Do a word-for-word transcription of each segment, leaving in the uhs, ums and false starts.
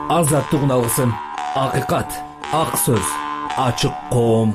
азаттык алгысым, акыйкат, ак сөз, ачык коом.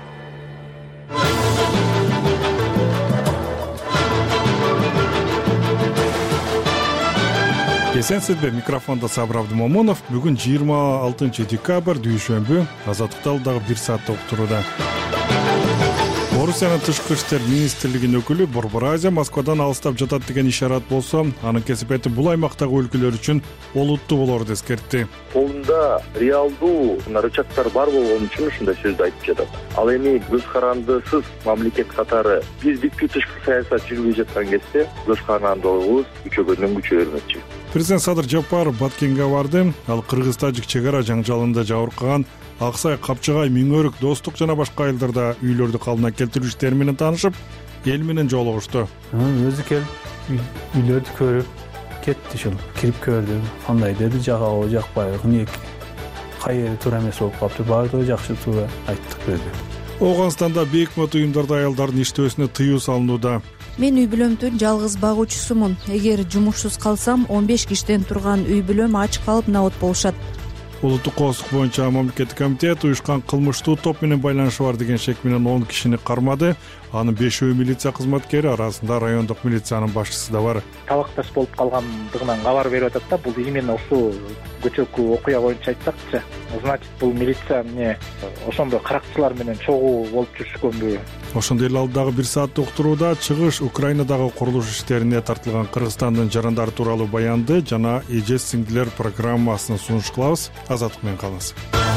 Эсенсизби, микрофонда Сабыр Абдымомунов. Бүгүн жыйырма алтынчы декабрь, дүйшөмбү. Азаттыктан дагы бир саатта уктурууда. Орусиянын тышкы иштер министрлигинин өкүлү Борбор Азия Москвадан алыстап жатат деген ишарат болсо, анын кесипети бул аймактагы өлкөлөр үчүн олуттуу болорду эскертти. Колунда реалдуу рычагдар бар болгон үчүн ушундай сөздү айтып жатат. Ал эми көз карандысыз мамлекет катары биз бүткүл тышкы саясат жүргүзүп жаткан кезде көз карандылыгыбыз күчөгөндөн күчө бермекчи. Президент Садыр Жапаров Баткенге барды. Ал кыргыз-тажик чек ара жаңжалында жабыркаган Аксай, Капчыгай, Миңөрүк, Достук жана башка айылдарда үйлөрдү калыбына келтирүү иштери менен таанышып, эл менен жолугушту. Өзү келип үйлөрдү көрүп кетти, ушул кирип көрдү. Кандай деди, жагабы, жакпайбы, эмне кайер туура эмес болуп калыптыр, баардыгы жакшы, туура айттык деди. Ооганстанда бейөкмөт уюмдарда аялдардын иштөөсүнө тыюу салынууда. Мен үй бүлөмдүн жалгыз багуучусумун. Эгер жумушсуз калсам, он беш киштен турган үй бүлөм ач калып набат болушат. Улуттук коопсуздук боюнча мамлекеттик комитет уюшкан кылмыштуу топ менен байланышы бар деген шек менен он кишини кармады. Анын бешөө милиция кызматкери, арасында райондук милициянын башчысы да бар. Талакташ болуп калгандыгынан кабар берип атат да, бул именно ушул көчөкү окуя боюнча айтсакчы, значит бул милиция эмне ошондой каракчылар менен чогуу болуп жүрүшкөнбү? Ошондой эле алдагы бир саатта уктурууда чыгыш Украинадагы курулуш иштерине тартылган Кыргызстандын жарандары тууралуу баянды жана эже сиңдилер программасын сунуш кылабыз. Азаттык менен калыңыз.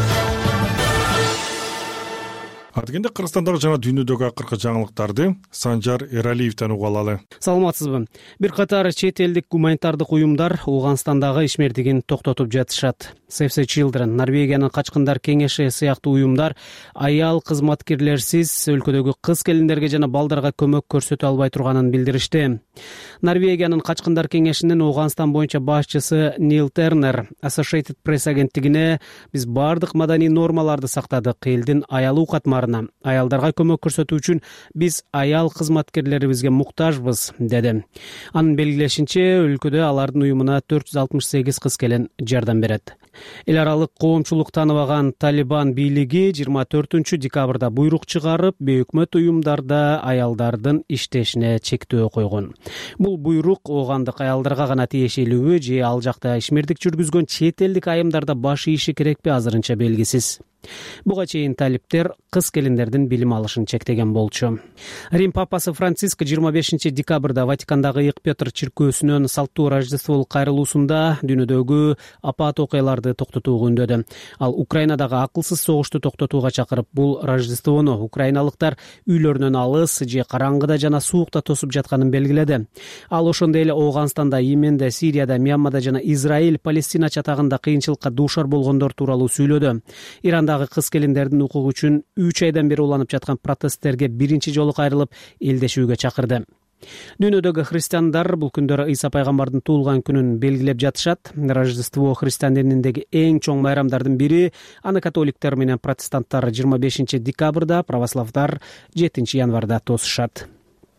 Адегенде Кыргызстандагы жана дүйнөдөгү акыркы жаңылыктарды Санжар Эралиевден угуп алалы. Саламатсызбы? Бир катар чет элдик гуманитардык уюмдар Ооганстандагы ишмердигин токтотуп жатышат. Save the Children, Норвегиянын качкындар кеңеши сыяктуу уюмдар аял кызматкерлерсиз өлкөдөгү кыз келиндерге жана балдарга көмөк көрсөтө албай турганын билдиришти. Норвегиянын качкындар кеңешинин Ооганстан боюнча башчысы Нил Тернер Associated Press агенттигине биз бардык маданий нормаларды сактадык, элдин аялуу катмарына, аялдарга көмөк көрсөтүү үчүн биз аял кызматкерлерибизге муктажбыз, деди. Анын белгилешинче, өлкөдө алардын уюмуна төрт жүз алтымыш сегиз кыз келин жардам берет. Эл аралык коомчулук тааныбаган Талибан бийлиги жыйырма төртүнчү декабрда буйрук чыгарып, бейөкмөт уюмдарда аялдардын иштешине чектөө койгон. Бул буйрук оогандык аялдарга гана тиешелүүбү же ал жакта ишмердик жүргүзгөн чет элдик айымдарда баш ийиши керекпи, азырынча белгисиз. Буга чейин талиптер кыз келиндердин билим алышын чектеген болчу. Рим папасы Франциск жыйырма бешинчи декабрда Ватикандагы Ыйык Петр чиркөөсүнөн салттуу Рождестволук кайрылуусунда дүйнөдөгү апат окуяларды токтотууга үндөдү. Ал Украинадагы акылсыз согушту токтотууга чакырып, бул Рождествону украиналыктар үйлөрүнөн алыс же караңгыда жана суукта тосуп жатканын белгиледи. Ал ошондой эле Ооганстанда, Йеменде, Сирияда, Мьянмада жана Израиль, Палестина чатагында кыйынчылыкка дуушар болгондор тууралуу сүйлөдү. Ирандагы кыз келиндердин укугу үчүн үч айдан бери уланып жаткан протесттерге биринчи жолу кайрылып, элдешүүгө чакырды. Дүйнөдөгү христиандар бул күндөрү Ыйса пайгамбардын туулган күнүн белгилеп жатышат. Рождество христиан дининдеги эң чоң майрамдардын бири. Аны католиктер менен протестанттар жыйырма бешинчи декабрда, православдар жетинчи январда тосушат.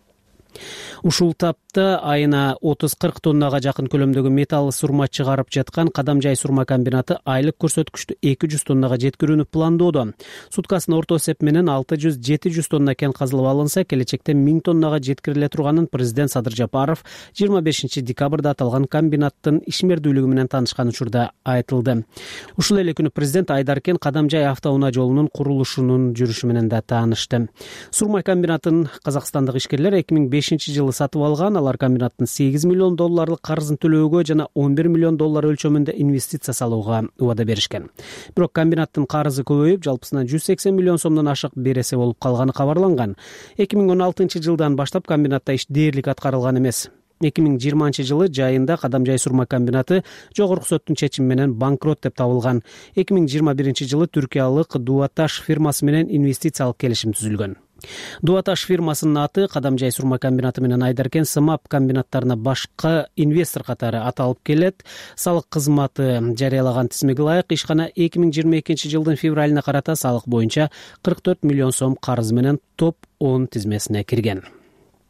Ушул тапта айына отуз кырк тоннага жакын көлөмдөгү металл сурма чыгарып жаткан Кадамжай сурма комбинаты айлык көрсөткүчтү эки жүз тоннага жеткирүүнү пландоодо. Суткасына орто эсеп менен алты жүз жети жүз тонна кен казылып алынса, келечекте миң тоннага жеткириле турганын президент Садыр Жапаров жыйырма бешинчи декабрда аталган комбинаттын ишмердүүлүгү менен таанышкан учурда айтылды. Ушул эле күнү президент Айдаркен Кадамжай автоунаа жолунун курулушунун жүрүшү менен да таанышты. Сурма комбинатын казакстандык ишкерлер эки миң бешинчи жылы сатып алган. Алар комбинаттын сегиз миллион долларлык карызын төлөөгө жана он бир миллион доллар өлчөмүндө инвестиция салууга убада беришкен. Бирок комбинаттын карызы көбөйүп, жалпысынан жүз сексен миллион сомдон ашык бересе болуп калганы кабарланган. эки миң он алтынчы жылдан баштап комбинатта иш дээрлик аткарылган эмес. эки миң жыйырманчы жылы жайында Кадамжай сурма комбинаты жогорку соттун чечими менен банкрот деп табылган. эки миң жыйырма биринчи жылы түркиялык Дуаташ фирмасы менен инвестициялык келишим түзүлгөн. Дуаташ фирмасынын аты Кадамжай сурма комбинаты менен Айдаркен сымап комбинаттарына башка инвестор катары аталып келет. Салык кызматы жарыялаган тизмеге ылайык ишкана эки миң жыйырма экинчи жылдын февралына карата салык боюнча кырк төрт миллион сом карыз менен топ он тизмесине кирген.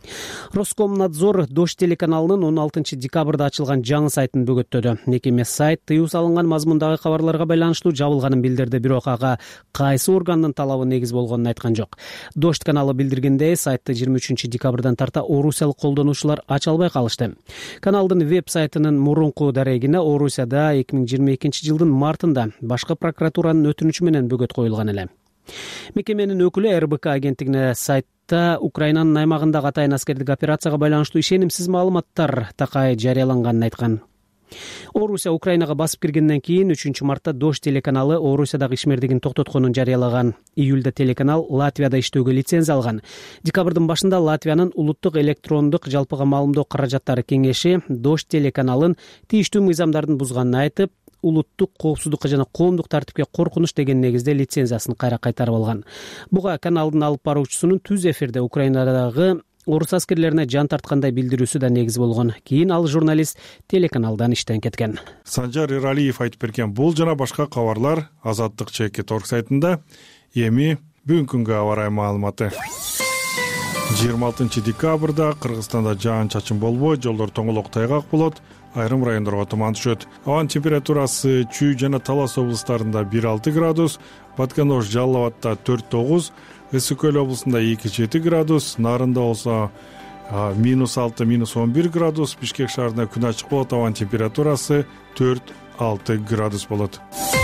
Роскомнадзор Дождь телеканалынын он алтынчы декабрда ачылган жаңы сайтын бөгөттөдү. Мекеме сайт тыюу салынган мазмундагы кабарларга байланыштуу жабылганын билдирди, бирок ага кайсы органдын талабы негиз болгонун айткан жок. Дождь каналы билдиргендей, сайтты жыйырма үчүнчү декабрдан тарта орусиялык колдонуучулар ача албай калышты. Каналдын веб-сайтынын мурунку дарегине Орусияда эки миң жыйырма экинчи жылдын мартында башкы прокуратуранын өтүнүчү менен бөгөт коюлган эле. Мекеменин өкүлү эр бэ ка агенттигине сайтта Украинанын аймагындагы атайын аскердик операцияга байланыштуу ишенимсиз маалыматтар такай жарыяланганын айткан. Орусия Украинага басып киргенден кийин үчүнчү мартта Дождь телеканалы Орусиядагы ишмердигин токтотконун жарыялаган. Июлда телеканал Латвияда иштөөгө лицензия алган. Декабрдын башында Латвиянын улуттук электрондук жалпыга маалымдоо каражаттары кеңеши Дождь телеканалын тийиштүү мыйзамдардын бузганын айтып, улуттук коопсуздукка жана коомдук тартипке коркунуч деген негизде лицензиясын кайра кайтарып алган. Буга каналдын алып баруучусунун түз эфирде Украинадагы орус аскерлерине жан тарткандай билдирүүсү да негиз болгон. Кийин ал журналист телеканалдан иштен кеткен. Санжар Эралиев айтып берген бул жана башка кабарлар Азаттык чекит орг сайтында. Эми бүгүнкү күнгө аба ырайы маалыматы. жыйырма алтынчы декабрда Кыргызстанда жаан-чачын болбой, жолдор тоңолок тайгак болот, айрым райондорго туман түшөт. Абанын температурасы Чүй жана Талас облустарында бир алты градус, Баткан-Ош, Жалал Абадта төрт тогуз, Ысык Көл облусунда эки жети градус, Нарында болсо минус алты минус он бир градус, Бишкек шаарында күн ачык болот, абанын температурасы төрт алты градус болот.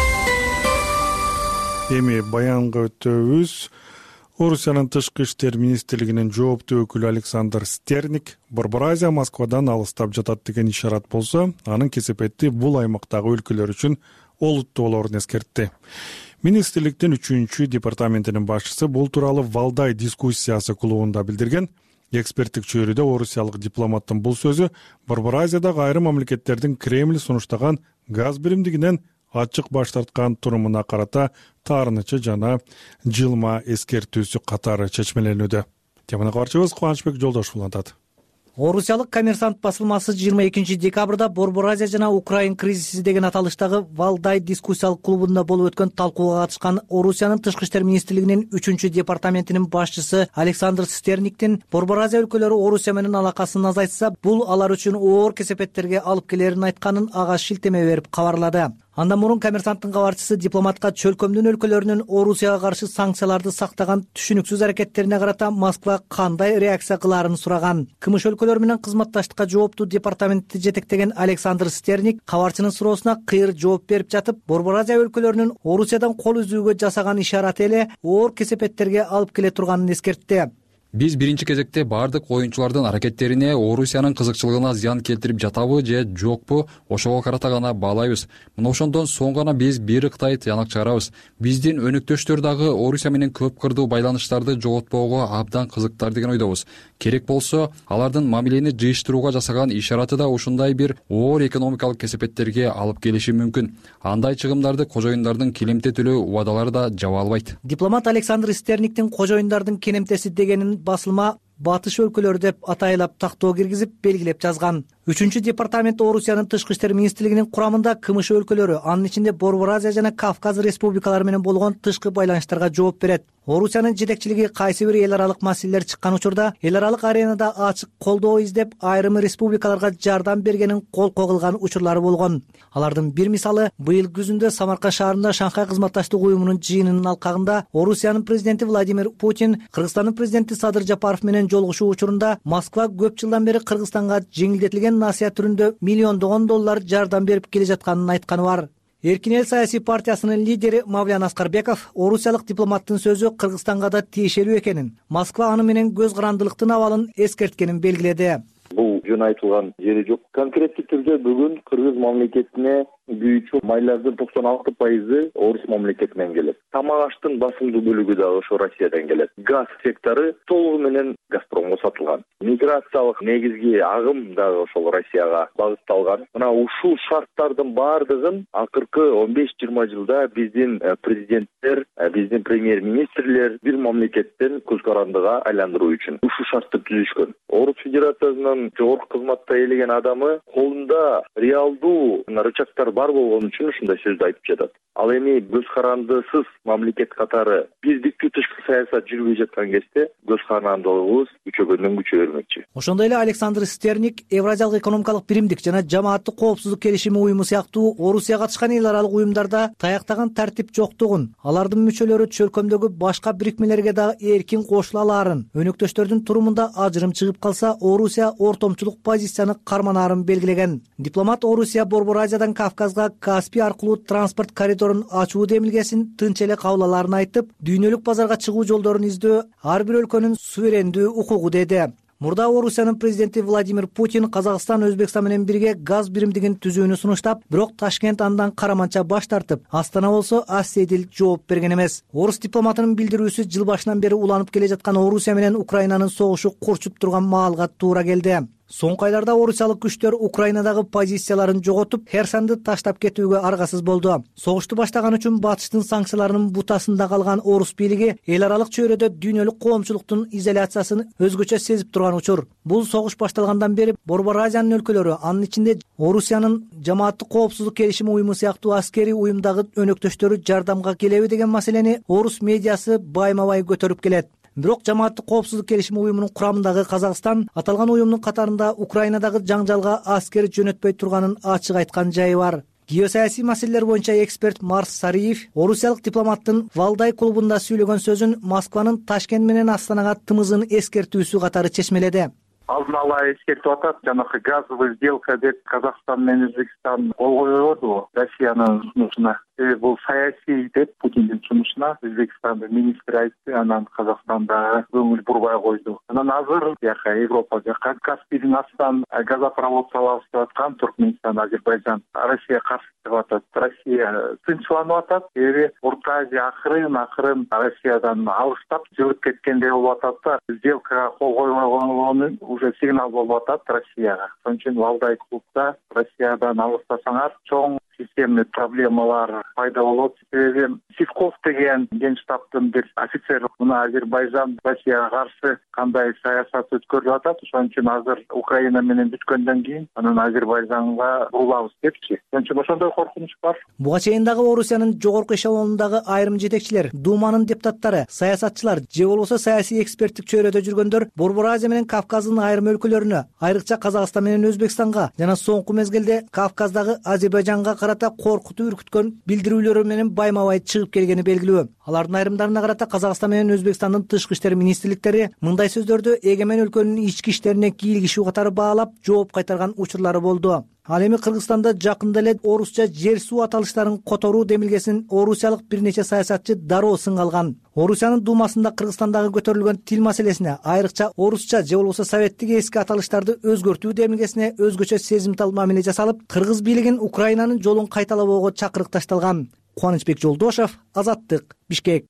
Эми баянга өтөбүз. Орусиянын тышкы иштер министрлигинин жооптуу өкүлү Александр Стерник Борбор Азия Москвадан алыстап жатат деген ишарат болсо, анын кесепети бул аймактагы өлкөлөр үчүн олуттуу болорун эскертти. Министрликтин үчүнчү департаментинин башчысы бул тууралуу Валдай дискуссиясы клубунда билдирген. Эксперттик чөйрөдө орусиялык дипломаттын бул сөзү Борбор Азиядагы айрым мамлекеттердин Кремль сунуштаган газ биримдигинен ачык баш тарткан турумуна карата таарынычы жана жылма эскертүүсү катары чечмеленүүдө. Теманы кабарчыбыз Кубанычбек Жолдошов улантат. Орусиялык Коммерсант басылмасы жыйырма экинчи декабрда Борбор Азия жана Украин кризиси деген аталыштагы Валдай дискуссиялык клубунда болуп өткөн талкууга катышкан Орусиянын тышкы иштер министрлигинин үчүнчү департаментинин башчысы Александр Стерниктин Борбор Азия өлкөлөрү Орусия менен алакасын азайтса, бул алар үчүн оор кесепеттерге алып келерин айтканын ага шилтеме берип кабарлады. Андан мурун Коммерсанттын кабарчысы дипломатка чөлкөмдүн өлкөлөрүнүн Орусияга каршы санкцияларды сактаган түшүнүксүз аракеттерине карата Москва кандай реакция кылаарын сураган. Кымыш өлкөлөр менен кызматташтыкка жооптуу департаментти жетектеген Александр Стерник кабарчынын суроосуна кыйыр жооп берип жатып, Борбор Азия өлкөлөрүнүн Орусиядан кол үзүүгө жасаган ишараты эле оор кесепеттерге алып келе турганын эскертти. Биз биринчи кезекте бардык оюнчулардын аракеттерине Орусиянын кызыкчылыгына зыян келтирип жатабы же жокпу, ошого карата гана баалайбыз. Мына ошондон соң гана биз бир ыктай тыянак чыгарабыз. Биздин өнөктөштөр дагы Орусия менен көп кырдуу байланыштарды жоготпоого абдан кызыктар деген ойдобуз. Керек болсо, алардын мамилени жыйыштырууга жасаган ишараты да ушундай бир оор экономикалык кесепеттерге алып келиши мүмкүн. Андай чыгымдарды кожоюндардын келемте төлөө убадалары да жаба албайт. Дипломат Александр Стерниктин кожоюндардын келемтеси дегенин басылма батыш өлкөлөр деп атайлап тактоо киргизип белгилеп жазган. Үчүнчү департамент Орусиянын тышкы иштер министрлигинин курамында кымыш өлкөлөрү, анын ичинде Борбор Азия жана Кавказ республикалары менен болгон тышкы байланыштарга жооп берет. Орусиянын жетекчилиги кайсы бир эл аралык маселелер чыккан учурда эл аралык аренада ачык колдоо издеп, айрым республикаларга жардам бергенин колко кылган учурлары болгон. Алардын бир мисалы быйыл күзүндө Самарканд шаарында Шанхай кызматташтык уюмунун жыйынынын алкагында Орусиянын президенти Владимир Путин Кыргызстандын президенти Садыр Жапаров менен жолугушуу учурунда Москва көп жылдан бери Кыргызстанга жеңилдетилген насыя түрүндө миллиондогон доллар жардам берип келе жатканын айтканы бар. Эркин эл саясий партиясынын лидери Мавлян Аскарбеков орусиялык дипломаттын сөзү Кыргызстанга да тиешелүү экенин, Москва аны менен көз карандылыктын абалын эскерткенин белгиледи. Бул жөн айтылган жери жок. Конкреттик түрдө бүгүн Кыргыз мамлекетине күйүүчү майлардын токсон алты пайызы орус мамлекетинен келет. Тамак аштын басымдуу бөлүгү дагы ошо Россиядан келет. Газ сектору толугу менен Газпромго сатылган. Миграциялык негизги агым дагы ошол Россияга багытталган. Мына ушул шарттардын баардыгын акыркы он беш жыйырма жылда биздин президенттер, биздин премьер-министрлер бир мамлекеттен көз карандыга айландыруу үчүн ушул шартты түзүшкөн. Орус Федерациясынын жогорку кызматта ээлеген адамы колунда реалдуу рычагдар бар болгон үчүн ушундай сөздү айтып жатат. Ал эми көз карандысыз мамлекет катары биздикти тышкы саясат жүрбөй жаткан кезде көз карандылыгыбыз күчөгөндөн күчөй бермекчи. Ошондой эле Александр Стерник Евразиялык экономикалык биримдик жана жамааттык коопсуздук келишими уюму сыяктуу Орусия катышкан эл аралык уюмдарда таяктаган тартип жоктугун, алардын мүчөлөрү чөлкөмдөгү башка бирикмелерге дагы эркин кошула алаарын, өнөктөштөрдүн турумунда ажырым чыгып калса Орусия ортомчулук позицияны карманаарын белгилеген. Дипломат Орусия Борбор Азиядан Кавказга Каспий аркылуу транспорт коридорун ачуу демилгесин тынч эле кабыл алаарын айтып, дүйнөлүк базарга чыгуу жолдорун издөө ар бир өлкөнүн суверендүү укугу деди. Мурда Орусиянын президенти Владимир Путин Казакстан Өзбекстан менен бирге газ биримдигин түзүүнү сунуштап, бирок Ташкент андан караманча баш тартып, Астана болсо асседил жооп берген эмес. Орус дипломатынын билдирүүсү жыл башынан бери уланып келе жаткан Орусия менен Украинанын согушу курчуп турган маалга туура келди. Соңку айларда орусиялык күчтөр Украинадагы позицияларын жоготуп, Херсонду таштап кетүүгө аргасыз болду. Согушту баштаган үчүн батыштын санкцияларынын бутасында калган орус бийлиги эл аралык чөйрөдө дүйнөлүк коомчулуктун изоляциясын өзгөчө сезип турган учур. Бул согуш башталгандан бери Борбор Азиянын өлкөлөрү, анын ичинде Орусиянын жамааттык коопсуздук келишими уюму сыяктуу аскерий уюмдагы өнөктөштөрү жардамга келеби деген маселени орус медиасы байма-бай көтөрүп келет. Бирок жамааттык коопсуздук келишими уюмунун курамындагы Казакстан аталган уюмдун катарында Украинадагы жаңжалга аскер жөнөтпөй турганын ачык айткан жайы бар. Геосаясий маселелер боюнча эксперт Марс Сариев орусиялык дипломаттын Валдай клубунда сүйлөгөн сөзүн Москванын Ташкент менен Астанага тымызын эскертүүсү катары чечмеледи. Алдын ала эскертип атат, жанагы газовый сделка деп Казакстан менен Өзбекстан кол койбоду Россиянын сунушуна. Бул саясий деп Путиндин сунушуна Өзбекстандын министри айтты, анан Казакстанда көңүл бурбай койду. Анан азыр жака Европа жака Каспийдин астынан газопровод салабыз деп аткан Туркменистан, Азербайжан Россия каршы деп атат. Россия тынчсызланып атат. Эми Орто Азия акырын акырын Россиядан алыстап жылып кеткендей болуп атат да, сделкага кол койбогонун уже сигнал болуп атат Россияга. Ошон үчүн Валдай клубда Россиядан алыстасаңар чоң системный проблемалар пайда болот. Себеби Сивков деген генштабтын бир офицер мына Азербайжан Россияга каршы кандай саясат өткөрүп атат. Ошон үчүн азыр Украина менен бүткөндөн кийин анан Азербайжанга бурулабыз депчи. Ошон үчүн ошондой коркунуч бар. Буга чейин дагы Орусиянын жогорку эшелонундагы айрым жетекчилер, Думанын депутаттары, саясатчылар же болбосо саясий эксперттик чөйрөдө жүргөндөр Борбор Азия менен Кавказдын айрым өлкөлөрүнө, айрыкча Казакстан менен Өзбекстанга жана соңку мезгилде Кавказдагы Азербайжанга карата коркутуу үркүткөн билдирүүлөрү менен байма-бай чыгып келгени белгилүү. Алардын айрымдарына карата Казакстан менен Өзбекстандын тышкы иштер министрликтери мындай сөздөрдү эгемен өлкөнүн ички иштерине кийлигишүү катары баалап жооп кайтарган учурлары болду. Ал эми Кыргызстанда жакында эле орусча жер суу аталыштарын которуу демилгесин орусиялык бир нече саясатчы дароо сынга алган. Орусиянын Думасында Кыргызстандагы көтөрүлгөн тил маселесине, айрыкча орусча же болбосо советтик эски аталыштарды өзгөртүү демилгесине өзгөчө сезимтал мамиле жасалып, кыргыз бийлигин Украинанын жолун кайталабоого чакырык ташталган. Кубанычбек Жолдошев, Азаттык, Бишкек.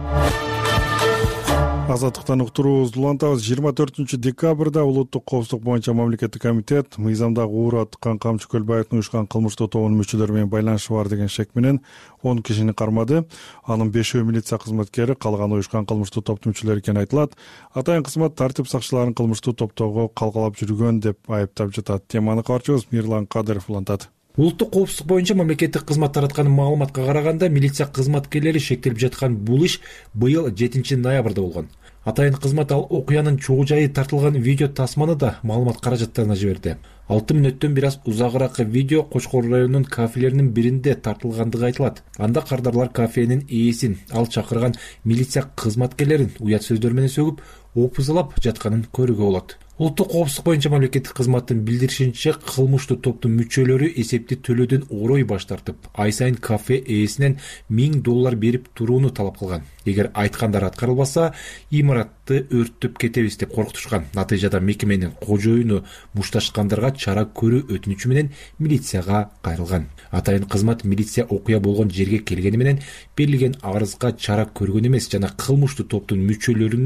Азаттыктан уктуруубузду улантабыз. жыйырма төртүнчү декабрда улуттук коопсуздук боюнча мамлекеттик комитет мыйзамдагы уур аткан Камчы Көлбаевдин уюшкан кылмыштуу тобунун мүчөлөрү менен байланышы бар деген шек менен он кишини кармады. Анын бешөө милиция кызматкери, калганы уюшкан кылмыштуу топтун мүчөлөрү экени айтылат. Атайын кызмат тартип сакчыларын кылмыштуу топтогу калкалап жүргөн деп айыптап жатат. Теманы кабарчыбыз Мирлан Кадыров улантат. Улуттук коопсуздук боюнча мамлекеттик кызмат тараткан маалыматка караганда, милиция кызматкерлери шектелип жаткан бул иш быйыл жетинчи ноябрда болгон. Атайын кызмат ал окуянын чогуу жайы тартылган видео тасманы да маалымат каражаттарына жиберди. алты мүнөттөн бир аз узагыраак видео Кочкор районунун кафелеринин биринде тартылгандыгы айтылат. Анда кардарлар кафенин ээсин, ал чакырган милиция кызматкерлерин уят сөздөр менен сөгүп, опузалап жатканын көрүүгө болот. Улуттук коопсуздук боюнча мамлекеттик кызматтын билдиришинче, кылмыштуу топтун мүчөлөрү эсепти төлөөдөн орой баш тартып, ай сайын кафе ээсинен миң доллар берип турууну талап кылган. Эгер айткандар аткарылбаса, имаратты өрттөп кетебиз деп коркутушкан. Натыйжада мекеменин кожоюну мушташкандарга чара көрүү өтүнүчү менен милицияга кайрылган. Атайын кызмат милиция окуя болгон жерге келгени менен берилген арызга чара көргөн эмес жана кылмыштуу топтун мүчөлөрүнө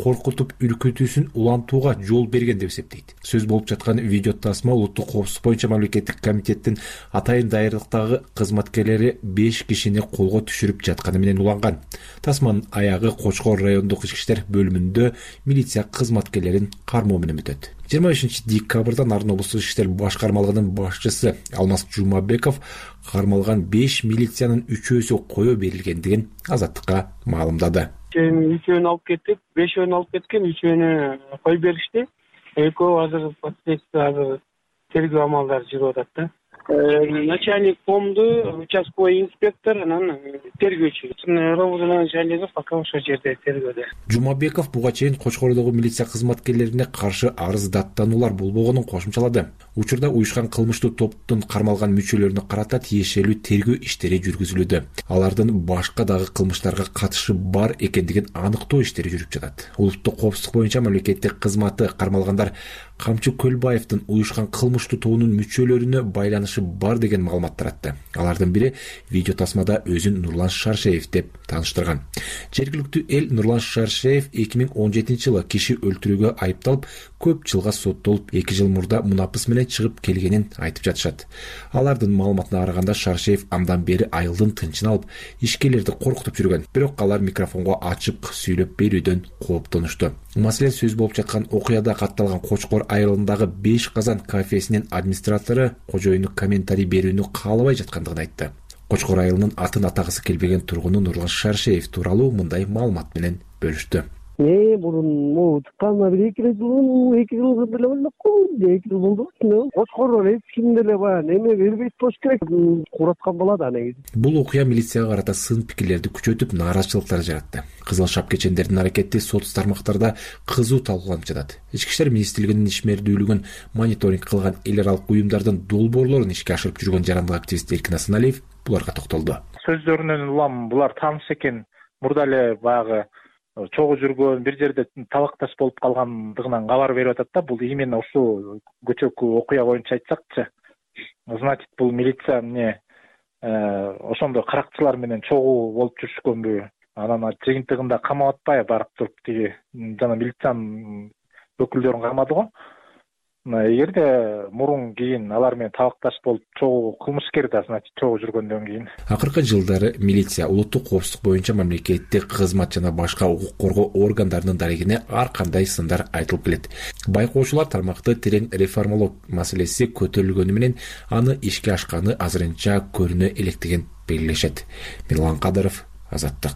коркутуп үркүтүүсүн улантууга жол берген деп эсептейт. Сөз болуп жаткан видео тасма улуттук коопсуздук боюнча мамлекеттик комитеттин атайын даярдыктагы кызматкерлери беш кишини колго түшүрүп жатканы менен уланган. Тасманын аягы Кочкор райондук ички иштер бөлүмүндө милиция кызматкерлерин кармоо менен бүтөт. жыйырма бешинчи декабрда Нарын облустук ички иштер башкармалыгынын башчысы Алмаз Жумабеков кармалган беш милициянын үчөөсү кое берилгендигин Азаттыкка маалымдады. Үчөөнү алып кеттик, бешөөнү алып кеткен, үчөөнү кой беришти. Экөө азыр последствия азыр тергөө амалдары жүрүп атат да. Начальник помду, участковый инспектор, анан тергөөчү. Робот начальниги пока ошол жерде тергөөдө. Жумабеков буга чейин Кочкордогу милиция кызматкерлерине каршы арыз даттануулар болбогонун кошумчалады. Учурда уюшкан кылмыштуу топтун кармалган мүчөлөрүнө карата тиешелүү тергөө иштери жүргүзүлүүдө. Алардын башка дагы кылмыштарга катышы бар экендигин аныктоо иштери жүрүп жатат. Улуттук коопсуздук боюнча мамлекеттик кызматы кармалгандар Камчы Көлбаевдин уюшкан кылмыштуу тобунун мүчөлөрүнө байланышы бар деген маалымат таратты. Алардын бири видео тасмада өзүн Нурлан Шаршеев деп тааныштырган. Жергиликтүү эл Нурлан Шаршеев эки миң он жетинчи жылы киши өлтүрүүгө айыпталып, көп жылга соттолуп, эки жыл мурда мунапыс менен чыгып келгенин айтып жатышат. Алардын маалыматына караганда Шаршеев андан бери айылдын тынчын алып, ишкерлерди коркутуп жүргөн. Бирок алар микрофонго ачык сүйлөп берүүдөн кооптонушту. Маселен, сөз болуп жаткан окуяда катталган Кочкор айылындагы беш казан кафесинин администратору кожоюну комментарий берүүнү каалабай жаткандыгын айтты. Кочкор айылынын атын атагысы келбеген тургуну Нурлан Шаршеев тууралуу мындай маалымат менен бөлүштү. Э, бурун могу тыкканыма бир эки жыл, эки жыл деле болмокку, эки жыл болду. Кочкордон эч ким деле баягы эме бербейт болуш керек, кураткан болот негизи. Бул окуя милицияга карата сын пикирлерди күчөтүп, нааразычылыктар жаратты. Кызыл шапкечендердин аракети соц тармактарда кызуу талкууланып жатат. Ички иштер министрлигинин ишмердүүлүгүн мониторинг кылган эл аралык уюмдардын долбоорлорун ишке ашырып жүргөн жарандык активист Эркин Асаналиев буларга токтолду. Сөздөрүнөн улам булар тааныш экен. Мурда эле баягы чогуу жүргөн, бир жерде талакташ болуп калгандыгынан кабар берип атат да. Бул именно ушул көчөкү окуя боюнча айтсакчы, значит, бул милиция эмне ошондой каракчылар менен чогуу болуп жүрүшкөнбү? Анан жыйынтыгында камап атпай барып туруп тиги жана милициянын өкүлдөрүн камады го. Эгерде мурун кийин алар менен табакташ болуп чогуу кылмышкер да, значит, чогуу жүргөндөн кийин. Акыркы жылдары милиция улуттук коопсуздук боюнча мамлекеттик кызмат жана башка укук коргоо органдарынын дарегине ар кандай сындар айтылып келет. Байкоочулар тармакты терең реформалоо маселеси көтөрүлгөнү менен аны ишке ашканы азырынча көрүнө электигин белгилешет. Мирлан Кадыров, Азаттык.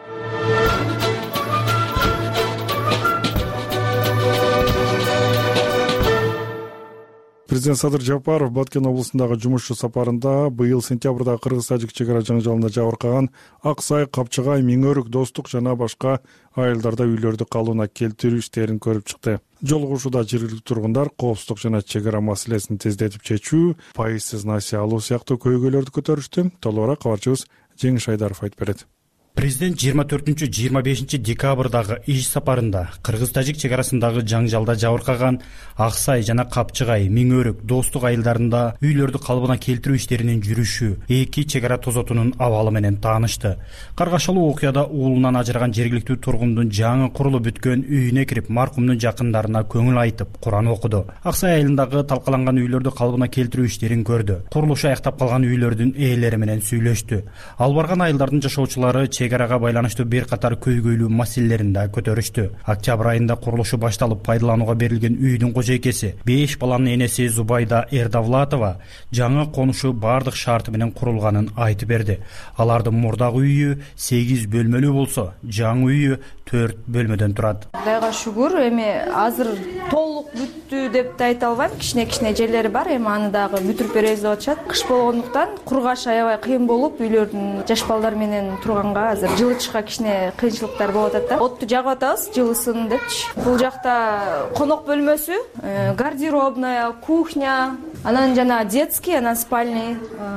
Президент Садыр Жапаров Баткен облусундагы жумушчу сапарында быйыл сентябрда кыргыз-тажик чек ара жаңжалында жабыркаган Ак Сай, Капчыгай, Миңөрүк, Достук жана башка айылдарда үйлөрдү калыбына келтирүү иштерин көрүп чыкты. Жолугушууда жергиликтүү тургундар коопсуздук жана чек ара маселесин тездетип чечүү, пайызсыз насыя алуу сыяктуу көйгөйлөрдү көтөрүштү. Толугураак кабарчыбыз Жеңиш Айдаров айтып берет. Президент жыйырма төртүнчү — жыйырма бешинчи декабрдагы иш сапарында кыргыз-тажик чек арасындагы жаңжалда жабыркаган Ак Сай жана Капчыгай, Миңөрүк, Достук айылдарында үйлөрдү калыбына келтирүү иштеринин жүрүшү, эки чек ара тозотунун абалы менен таанышты. Каргашалуу окуяда уулунан ажыраган жергиликтүү тургундун жаңы курулуп бүткөн үйүнө кирип, маркумдун жакындарына көңүл айтып, Куран окуду. Ак Сай айылындагы талкаланган үйлөрдү калыбына келтирүү иштерин көрдү. Курулушу аяктап калган үйлөрдүн ээлери менен сүйлөштү. Ал барган айылдардын жашоочулары чек арага байланыштуу бир катар көйгөйлүү маселелерин да көтөрүштү. Октябрь айында курулушу башталып пайдаланууга берилген үйдүн кожойкеси, беш баланын энеси Зубайда Эрдавлатова жаңы конушу бардык шарты менен курулганын айтып берди. Алардын мурдагы үйү сегиз бөлмөлүү болсо, жаңы үйү төрт бөлмөдөн турат. Кудайга шүгүр, эми азыр толук бүттү деп да айта албайм. Кичине-кичине жерлери бар, эми аны дагы бүтүрүп беребиз деп атышат. Кыш болгондуктан кургаш аябай кыйын болуп, үйлөрдүн жаш балдар менен турганга азыр жылытышка кичине кыйынчылыктар болуп атат да. Отту жагып атабыз, жылысын депчи. Бул жакта конок бөлмөсү, гардеробная, кухня, анан жана детский, анан спальный,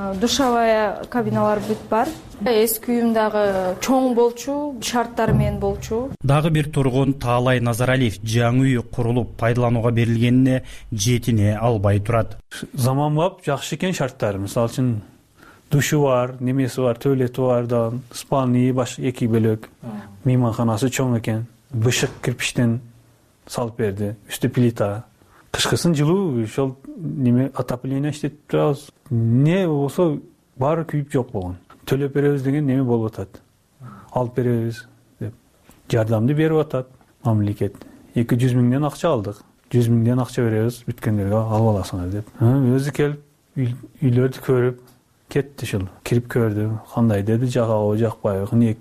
душевая кабиналар бүт бар. Эски үйүм дагы чоң болчу, шарттары менен болчу. Дагы бир тургун Таалай Назаралиев жаңы үй курулуп пайдаланууга берилгенине жетине албай турат. Заманбап жакшы экен шарттары. Мисалы үчүн душу бар, немеси бар, туалети бар да, спальный баш эки бөлөк, мейманканасы чоң экен. бышык кирпичтен салып берди, үстү плита. Кышкысын жылуу ошол неме отопление иштетип турабыз. Не болсо баары күйүп жок болгон. Төлөп беребиз деген неме болуп атат. Алып беребиз деп жардамды берип атат мамлекет. эки жүз миңден акча алдык. жүз миңден акча беребиз, бүткөндөргө алып аласыңар деп. Өзү келип үйлөрдү көрүп кетти, ушул кирип көрдү. Кандай деди, жагабы, жакпайбы, эмне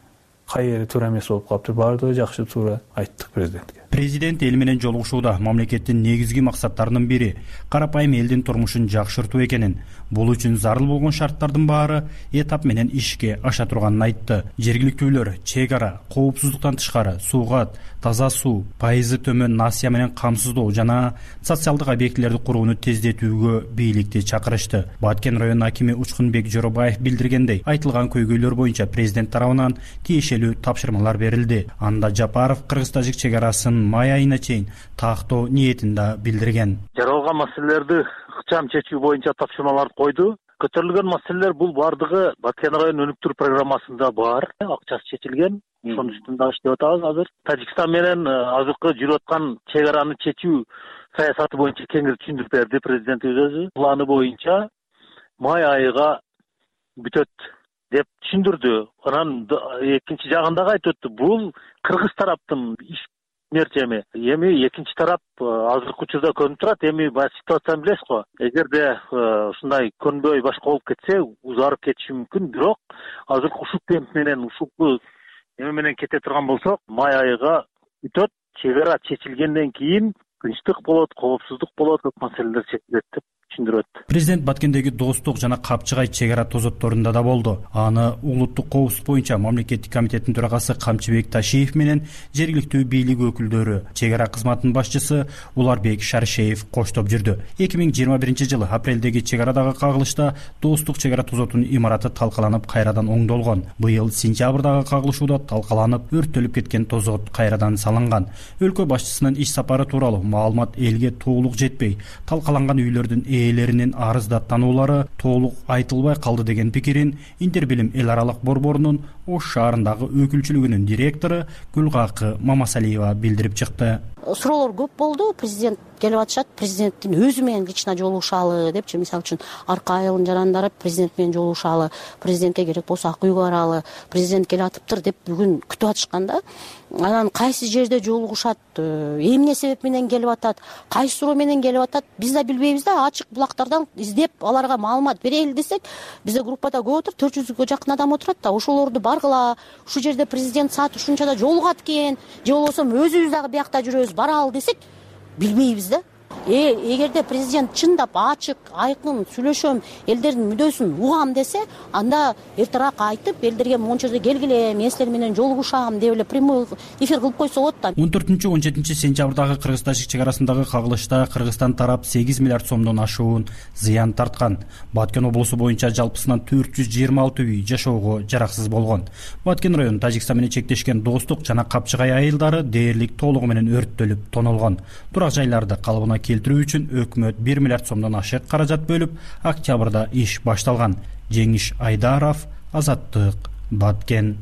кайери туура эмес болуп калыптыр. Баардыгы жакшы, туура айттык президентке. Президент эл менен жолугушууда мамлекеттин негизги максаттарынын бири карапайым элдин турмушун жакшыртуу экенин, бул үчүн зарыл болгон шарттардын баары этап менен ишке аша турганын айтты. Жергиликтүүлөр чек ара, коопсуздуктан тышкары суугат, таза суу, пайызы төмөн насыя менен камсыздоо жана социалдык объектилерди курууну тездетүүгө бийликти чакырышты. Баткен район акими Учкунбек Жоробаев билдиргендей, айтылган көйгөйлөр боюнча президент тарабынан тиешелүү тапшырмалар берилди. Анда Жапаров Кыргыз-Тажик чек арасын май айына чейин тактоо ниетин да билдирген. Жаралган маселелерди ыкчам чечүү боюнча тапшырмаларды койду. Көтөрүлгөн маселелер бул бардыгы Баткен район өнүктүрүү программасында бар. Акчасы чечилген. Ошонун үстүндө иштеп атабыз азыр. Тажикстан менен азыркы жүрүп аткан чек араны чечүү саясаты боюнча кеңири түшүндүрүп берди президентибиз өзү. Планы боюнча май айыга бүтөт деп түшүндүрдү. Анан экинчи жагында айтып өттү. Бул Кыргыз тараптын иш мерчеми. Эми экинчи тарап азыркы учурда көрүнүп турат. Эми баягы ситуацияны билесиз го. Эгерде ушундай көнбөй башка болуп кетсе, узарып кетиши мүмкүн. Бирок азыркы ушул темп менен, ушул эме менен кете турган болсок, май айыга бүтөт. Чек ара чечилгенден кийин тынчтык болот, коопсуздук болот, көп маселелер чечилет деп түшүндүрөт. Президент Баткендеги Достук жана Капчыгай чек ара тозотторунда да болду. Аны улуттук коопсуздук боюнча мамлекеттик комитеттин төрагасы Камчыбек Ташиев менен жергиликтүү бийлик өкүлдөрү, чек ара кызматынын башчысы Уларбек Шаршеев коштоп жүрдү. эки миң жыйырма биринчи жылы апрелдеги чек арадагы кагылышта Достук чек ара тозотунун имараты талкаланып, кайрадан оңдолгон. Быйыл сентябрдагы кагылышууда талкаланып, өрттөлүп кеткен тозот кайрадан салынган. Өлкө башчысынын иш сапары тууралуу маалымат элге толук жетпей, талкаланган үйлөрдүн ээлеринин арыздаттануулары толук айтылбай калды деген пикирин Интербилим эл аралык борборунун Ош шаарындагы өкүлчүлүгүнүн директору Гүлгакы Мамасалиева билдирип чыкты. Суроолор көп болду. Президент келип атышат, президенттин өзү менен лично жолугушалы депчи. Мисалы үчүн арка айылын жарандарып, президент менен жолугушалы, президентке керек болсо ак үйгө баралы, президент келип атыптыр деп бүгүн күтүп атышканда, анан кайсы жерде жолугушат, эмне себеп менен келип атат, кайсы суроо менен келип атат, биз да билбейбиз да. Ачык булактардан издеп аларга маалымат берели десек, бизде группада көп отур, төрт жүзгө жакын адам отурат да. Ошолорду баргыла, ушул жерде президент саат ушунчада жолугат экен, же болбосо өзүбүз дагы биякта жүрөбүз, баралы десек, билбейбиз да. Э, эгерде президент чындап ачык, айкын сүйлөшөм, элдердин мүдөөсүн угам десе, анда эртерээк айтып, элдерге могу жерде келгиле, мен силер менен жолугушам деп эле прямой эфир кылып койсо болот да. он төртүнчү он жетинчи сентябрдагы Кыргыз-Тажик чек арасындагы кагылышта Кыргызстан тарап сегиз миллиард сомдон ашуун зыян тарткан. Баткен облусу боюнча жалпысынан төрт жүз жыйырма алты үй жашоого жараксыз болгон. Баткен район Тажикстан менен чектешкен Достук жана Капчыгай айылдары дээрлик толугу менен өрттөлүп тонолгон. Турак жайларды калыбына келтирүү үчүн өкмөт бир миллиард сомдон ашык каражат бөлүп, октябрда иш башталган. Жеңиш Айдаров, Азаттык, Баткен.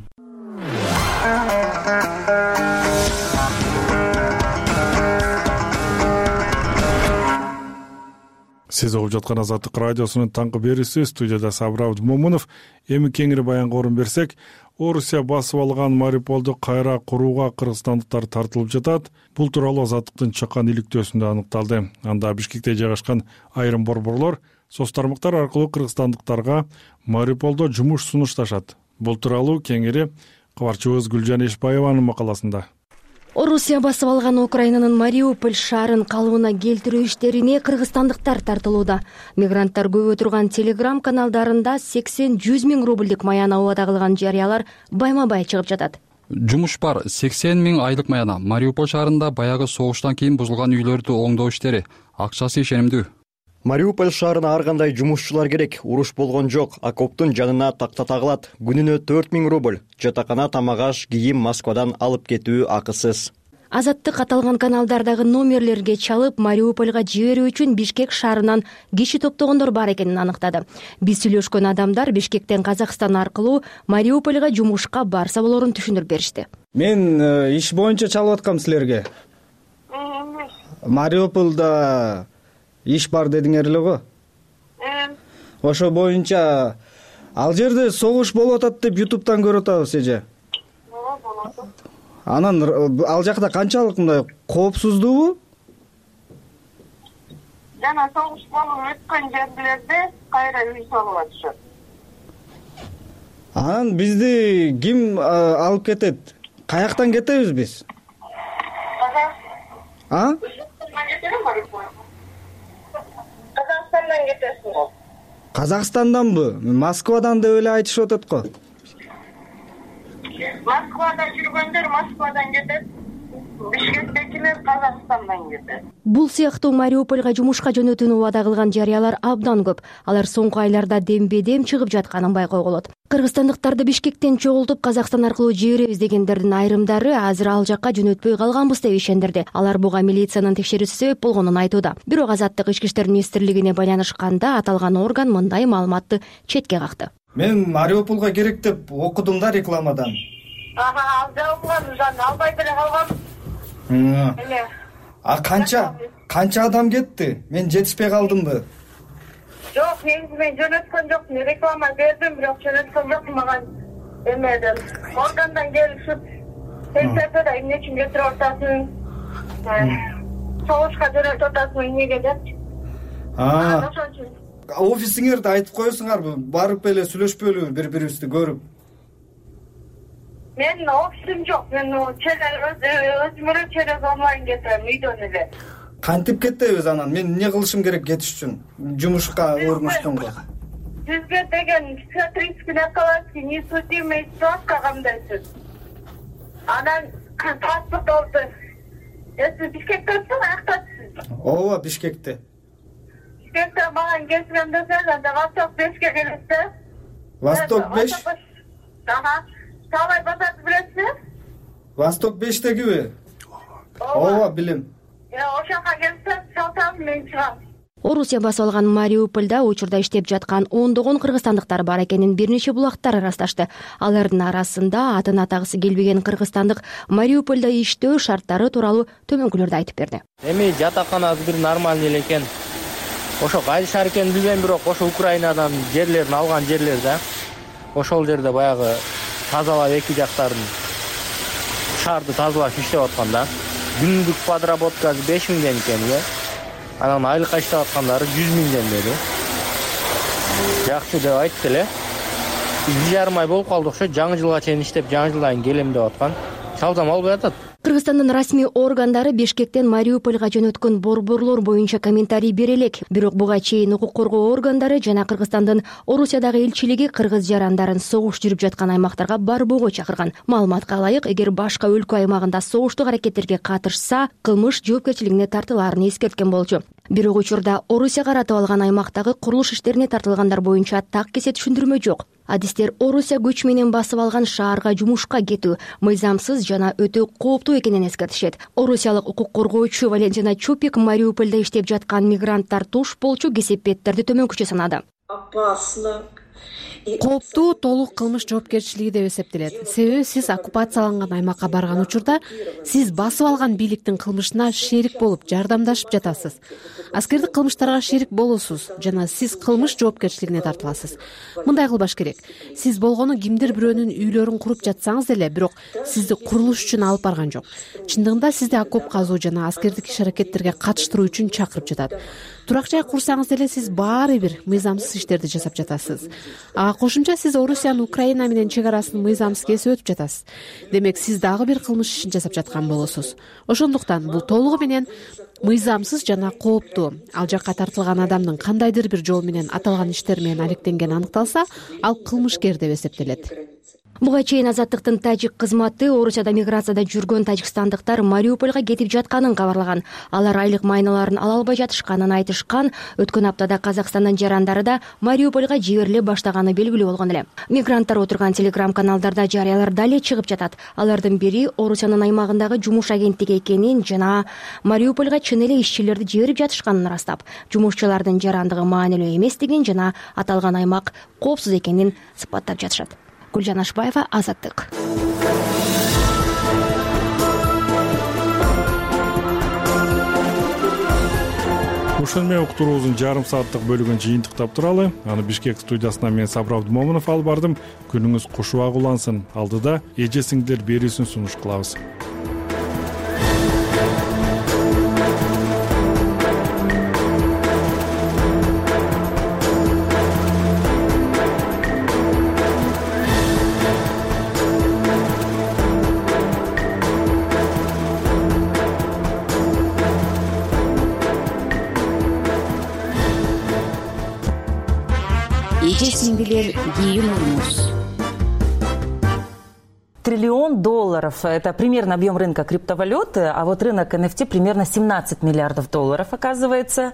Сиз угуп жаткан Азаттык радиосунун таңкы берүүсү, студияда Сабыр Абдымомунов. Эми кеңири баянга орун берсек, Орусия басып алган Мариуполду кайра курууга кыргызстандыктар тартылып жатат. Бул тууралуу Азаттыктын чыккан иликтөөсүндө аныкталды. Анда Бишкекте жайгашкан айрым борборлор соц тармактар аркылуу кыргызстандыктарга Мариуполдо жумуш сунушташат. Бул тууралуу кеңири кабарчыбыз Гүлжан Эшбаеванын макаласында. Орусия басып алган Украинанын Мариуполь шаарын калыбына келтирүү иштерине кыргызстандыктар тартылууда. Мигранттар көп отурган телеграм каналдарында сексен жүз миң рубльдик маяна убада кылган жарыялар байма-бай чыгып жатат. Жумуш бар. сексен миң айлык маяна. Мариуполь шаарында баягы согуштан кийин бузулган үйлөрдү оңдоо иштери. Акчасы ишенимдүү. Мариуполь шаарына ар кандай жумушчулар керек. Уруш болгон жок. Окоптун жанына такта тагылат. Күнүнө төрт миң рубль. Жатакана, тамак аш, кийим Москвадан алып кетүү акысыз. Азаттык аталган каналдардагы номерлерге чалып Мариупольго жиберүү үчүн Бишкек шаарынан киши топтогондор бар экенин аныктады. Биз сүйлөшкөн адамдар Бишкектен Казакстан аркылуу Мариупольго жумушка барса болорун түшүндүрүп беришти. Мен иш боюнча чалып аткам силерге. Мариупольдо иш бар дедиңер эле го? Ошо боюнча ал жерде согуш болуп атат деп ютубтан көрүп атабыз эже. Анан ал жакта канчалык мындай коопсуздуубу? Жана согуш болуп өткөн жерлерде кайра үй салып атышат. Анан бизди ким алып кетет? Каяктан кетебиз биз? А? Казакстандан кетесиз го. Казакстанданбы? Москвадан деп эле айтышып атат го. Москвада жүргөндөр Москвадан кетет. Бишкектекилер Казакстандан кетет. Бул сыяктуу Мариупольго жумушка жөнөтүүнү убада кылган жарыялар абдан көп. Алар соңку айларда дембе-дем чыгып жатканын байкоого болот. Кыргызстандыктарды Бишкектен чогултуп Казакстан аркылуу жиберебиз дегендердин айрымдары азыр ал жакка жөнөтпөй калганбыз деп ишендирди. Алар буга милициянын текшерүүсү себеп болгонун айтууда. Бирок Азаттык Ички иштер министрлигине байланышканда аталган орган мындай маалыматты четке какты. Мен Мариупольго керек деп окудум да рекламадан. Ага, ал жабылган, жан албай деле калгам. А канча канча адам кетти? Мен жетишпей калдымбы? Жок, негизи мен жөнөткөн жокмун, реклама бердим, бирок жөнөткөн жокмун маган эмеден. Органдан келишип, сен сепеде эмне үчүн кетирип атасың? Согушка жөнөтүп атасың эмнеге деп. А, ошон үчүн. Офисиңерди айтып коесуңарбы? Барып эле сүйлөшпөйлүбү бири-бирибизди көрүп? Мен офисим жок, мен өзүм эле через онлайн кетем, үйдөн эле. Кантип кетебиз анан? Мен эмне кылышым керек кетиш үчүн? Жумушка урмуштум го. Сизге деген психиатрический накладки, несудимый справка кандайсыз? Анан паспорт алды. Эсиз Бишкектесиз, аяктасыз? Ооба, Бишкекте. Бишкекте маған келсеңде сен анда Восток бешке келесиз. Восток беш? Ага. Талай базарды билесиз? Восток бештегиби? Ооба, билем. Ошока келсем, сатам, мен чыгам. Орусия басып алган Мариупольдо учурда иштеп жаткан ондогон кыргызстандыктар бар экенин бир нече булактар ырасташты. Алардын арасында атын атагысы келбеген кыргызстандык Мариупольдо иштөө шарттары тууралуу төмөнкүлөрдү айтып берди. Эми жатаканасы бир нормальный эле экен. Ошо кайсы шаар экенин билбейм, бирок ошо Украинадан жерлерин алган жерлер да. Ошол жерде баягы тазалап эки жактарын шаарды тазалап иштеп аткан да. Күндүк подработкасы беш миңден экен эле. Анан айлыкка иштеп аткандары жүз миңден деди. Жакшы деп айтты эле. бир жарым ай болуп калды окшойт. Жаңы жылга чейин иштеп, жаңы жылдан келем деп аткан. Чалсам албай атат. Кыргызстандын расмий органдары Бишкектен Мариупольго жөнөткөн борборлор боюнча комментарий бере элек. Бирок буга чейин укук коргоо органдары жана Кыргызстандын Орусиядагы элчилиги кыргыз жарандарын согуш жүрүп жаткан аймактарга барбоого чакырган. Маалыматка ылайык, эгер башка өлкө аймагында согуштук аракеттерге катышса, кылмыш жоопкерчилигине тартылаарын эскерткен болчу. Бирок учурда Орусия каратып алган аймактагы курулуш иштерине тартылгандар боюнча так кесе түшүндүрмө жок. Адистер Орусия күч менен басып алган шаарга жумушка кетүү мыйзамсыз жана өтө кооптуу экенин эскертишет. Орусиялык укук коргоочу Валентина Чупик Мариупольдо иштеп жаткан мигранттар туш болчу кесепеттерди төмөнкүчө санады. Опасно. Кооптуу толук кылмыш жоопкерчилиги деп эсептелет. Себеби сиз оккупацияланган аймакка барган учурда сиз басып алган бийликтин кылмышына шерик болуп, жардамдашып жатасыз. Аскердик кылмыштарга шерик болосуз жана сиз кылмыш жоопкерчилигине тартыласыз. Мындай кылбаш керек. Сиз болгону кимдир бирөөнүн үйлөрүн куруп жатсаңыз деле, бирок сизди курулуш үчүн алып барган жок. Чындыгында сизди окоп казуу жана аскердик иш-аракеттерге катыштыруу үчүн чакырып жатат. Турак жай курсаңыз деле сиз баары бир мыйзамсыз иштерди жасап жатасыз. Ага кошумча сиз Орусиянын Украина менен чек арасын мыйзамсыз кесип өтүп жатасыз. Демек сиз дагы бир кылмыш ишин жасап жаткан болосуз. Ошондуктан бул толугу менен мыйзамсыз жана кооптуу. Ал жакка тартылган адамдын кандайдыр бир жол менен аталган иштер менен алектенгени аныкталса, ал кылмышкер деп эсептелет. Буга чейин Азаттыктын тажик кызматы Орусияда миграцияда жүргөн тажикстандыктар Мариупольго кетип жатканын кабарлаган. Алар айлык майналарын ала албай жатышканын айтышкан. Өткөн аптада Казакстандын жарандары да Мариупольго жибериле баштаганы белгилүү болгон эле. Мигранттар отурган телеграм-каналдарда жарыялар дале чыгып жатат. Алардын бири Орусиянын аймагындагы жумуш агенттиги экенин жана Мариупольго чын эле ишчилерди жиберип жатышканын ырастап, жумушчулардын жарандыгы маанилүү эместигин жана аталган аймак коопсуз экенин сыпаттап жатышат. Гүлжан Ашбаева, Азаттык. Ушун менен уктуруубуздун жарым сааттык бөлүгүн жыйынтыктап туралы. Аны Бишкек студиясынан мен Сабыр Абдымомунов алып бардым. Күнүңүз кушубак улансын. Алдыда эже сиңдилер берүүсүн сунуш кылабыз. Эже сиңдилер кийинүүбүз. Триллион долларов – это примерно объем рынка криптовалюты, а вот рынок эн эф ти примерно семнадцать миллиардов долларов оказывается.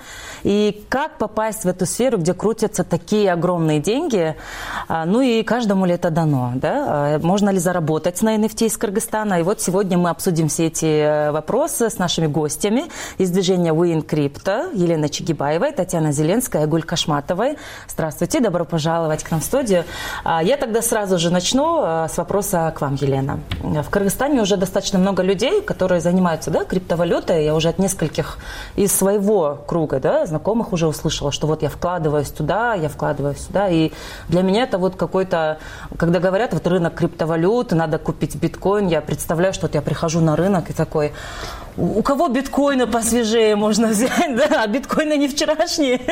И как попасть в эту сферу, где крутятся такие огромные деньги? Ну и каждому ли это дано? Да? Можно ли заработать на эн эф ти из Кыргызстана? И вот сегодня мы обсудим все эти вопросы с нашими гостями из движения We in Crypto, Еленой Чигибаевой, Татьяной Зеленской, Айгуль Кашматовой. Здравствуйте, добро пожаловать к нам в студию. Я тогда сразу же начну с вопроса к вам, Елена. В Кыргызстане уже достаточно много людей, которые занимаются, да, криптовалютой. Я уже от нескольких из своего круга, да, знакомых уже услышала, что вот я вкладываюсь туда, я вкладываюсь сюда. И для меня это вот какой-то, когда говорят, вот рынок криптовалюты, надо купить биткоин, я представляю, что вот я прихожу на рынок и такой, у кого биткоины посвежее можно взять, да, а биткоины не вчерашние,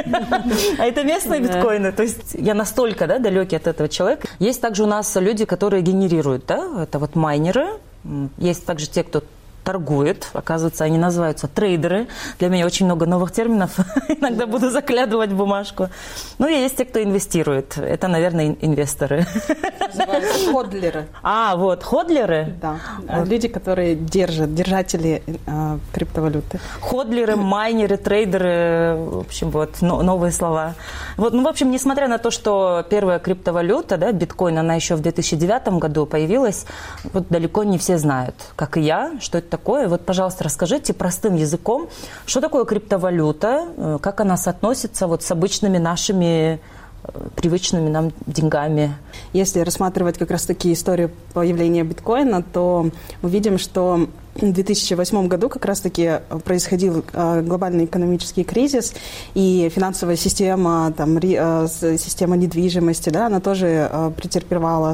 а это местные биткоины. То есть я настолько, да, далекий от этого человека. Есть также у нас люди, которые генерируют, да, это вот майнеры. Есть также те, кто торгует. Оказывается, они называются трейдеры. Для меня очень много новых терминов. Иногда буду заглядывать в бумажку. Ну и есть те, кто инвестирует. Это, наверное, инвесторы. Называются ходлеры. А, вот, ходлеры? Да. Вот. Люди, которые держат, держатели э, криптовалюты. Ходлеры, майнеры, трейдеры. В общем, вот, но, новые слова. Вот, ну, в общем, несмотря на то, что первая криптовалюта, да, биткоин, она еще в две тысячи девятом году появилась, вот далеко не все знают, как и я, что это такое. Вот, пожалуйста, расскажите простым языком, что такое криптовалюта, как она соотносится вот с обычными нашими привычными нам деньгами. Если рассматривать как раз-таки историю появления биткоина, то мы видим, что в две тысячи восьмом году как раз-таки происходил глобальный экономический кризис, и финансовая система, там, система недвижимости, да, она тоже претерпевала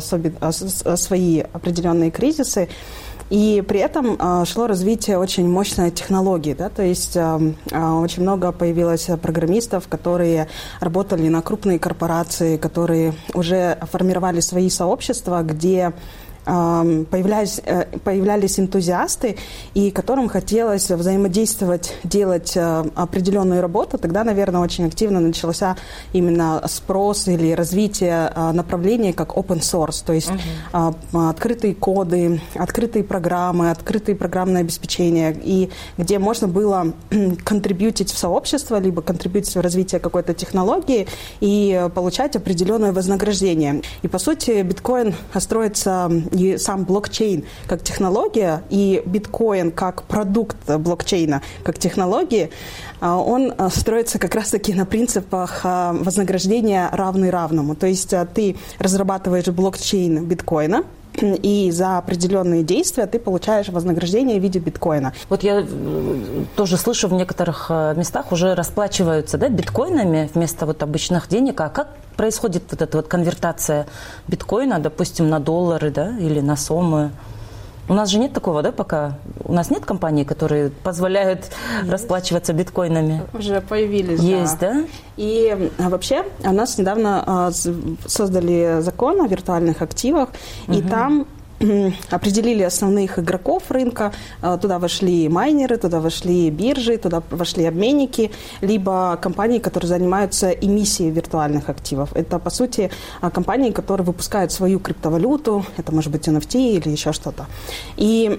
свои определенные кризисы. И при этом э, шло развитие очень мощной технологии, да, то есть э, э, очень много появилось программистов, которые работали на крупные корпорации, которые уже формировали свои сообщества, где Появлялись, появлялись энтузиасты, и которым хотелось взаимодействовать, делать определенную работу. Тогда, наверное, очень активно начался именно спрос или развитие направления как open source, то есть uh-huh. открытые коды, открытые программы, открытые программное обеспечение, и где можно было контрибьютить в сообщество, либо контрибьютить в развитие какой-то технологии и получать определенное вознаграждение. И, по сути, биткоин строится... И сам блокчейн как технология и биткоин как продукт блокчейна как технологии, он строится как раз-таки на принципах вознаграждения равный равному. То есть ты разрабатываешь блокчейн биткоина, и за определенные действия ты получаешь вознаграждение в виде биткоина. Вот я тоже слышу, в некоторых местах уже расплачиваются, да, биткоинами вместо вот обычных денег. А как происходит вот эта вот конвертация биткоина, допустим, на доллары, да, или на сомы? У нас же нет такого, да, пока? У нас нет компаний, которые позволяют есть. расплачиваться биткоинами? Уже появились, Есть, да? да? И а, вообще у нас недавно а, создали закон о виртуальных активах, угу. и там определили основных игроков рынка. Туда вошли майнеры, туда вошли биржи, туда вошли обменники, либо компании, которые занимаются эмиссией виртуальных активов. Это, по сути, компании, которые выпускают свою криптовалюту, это может быть эн эф ти или еще что-то. И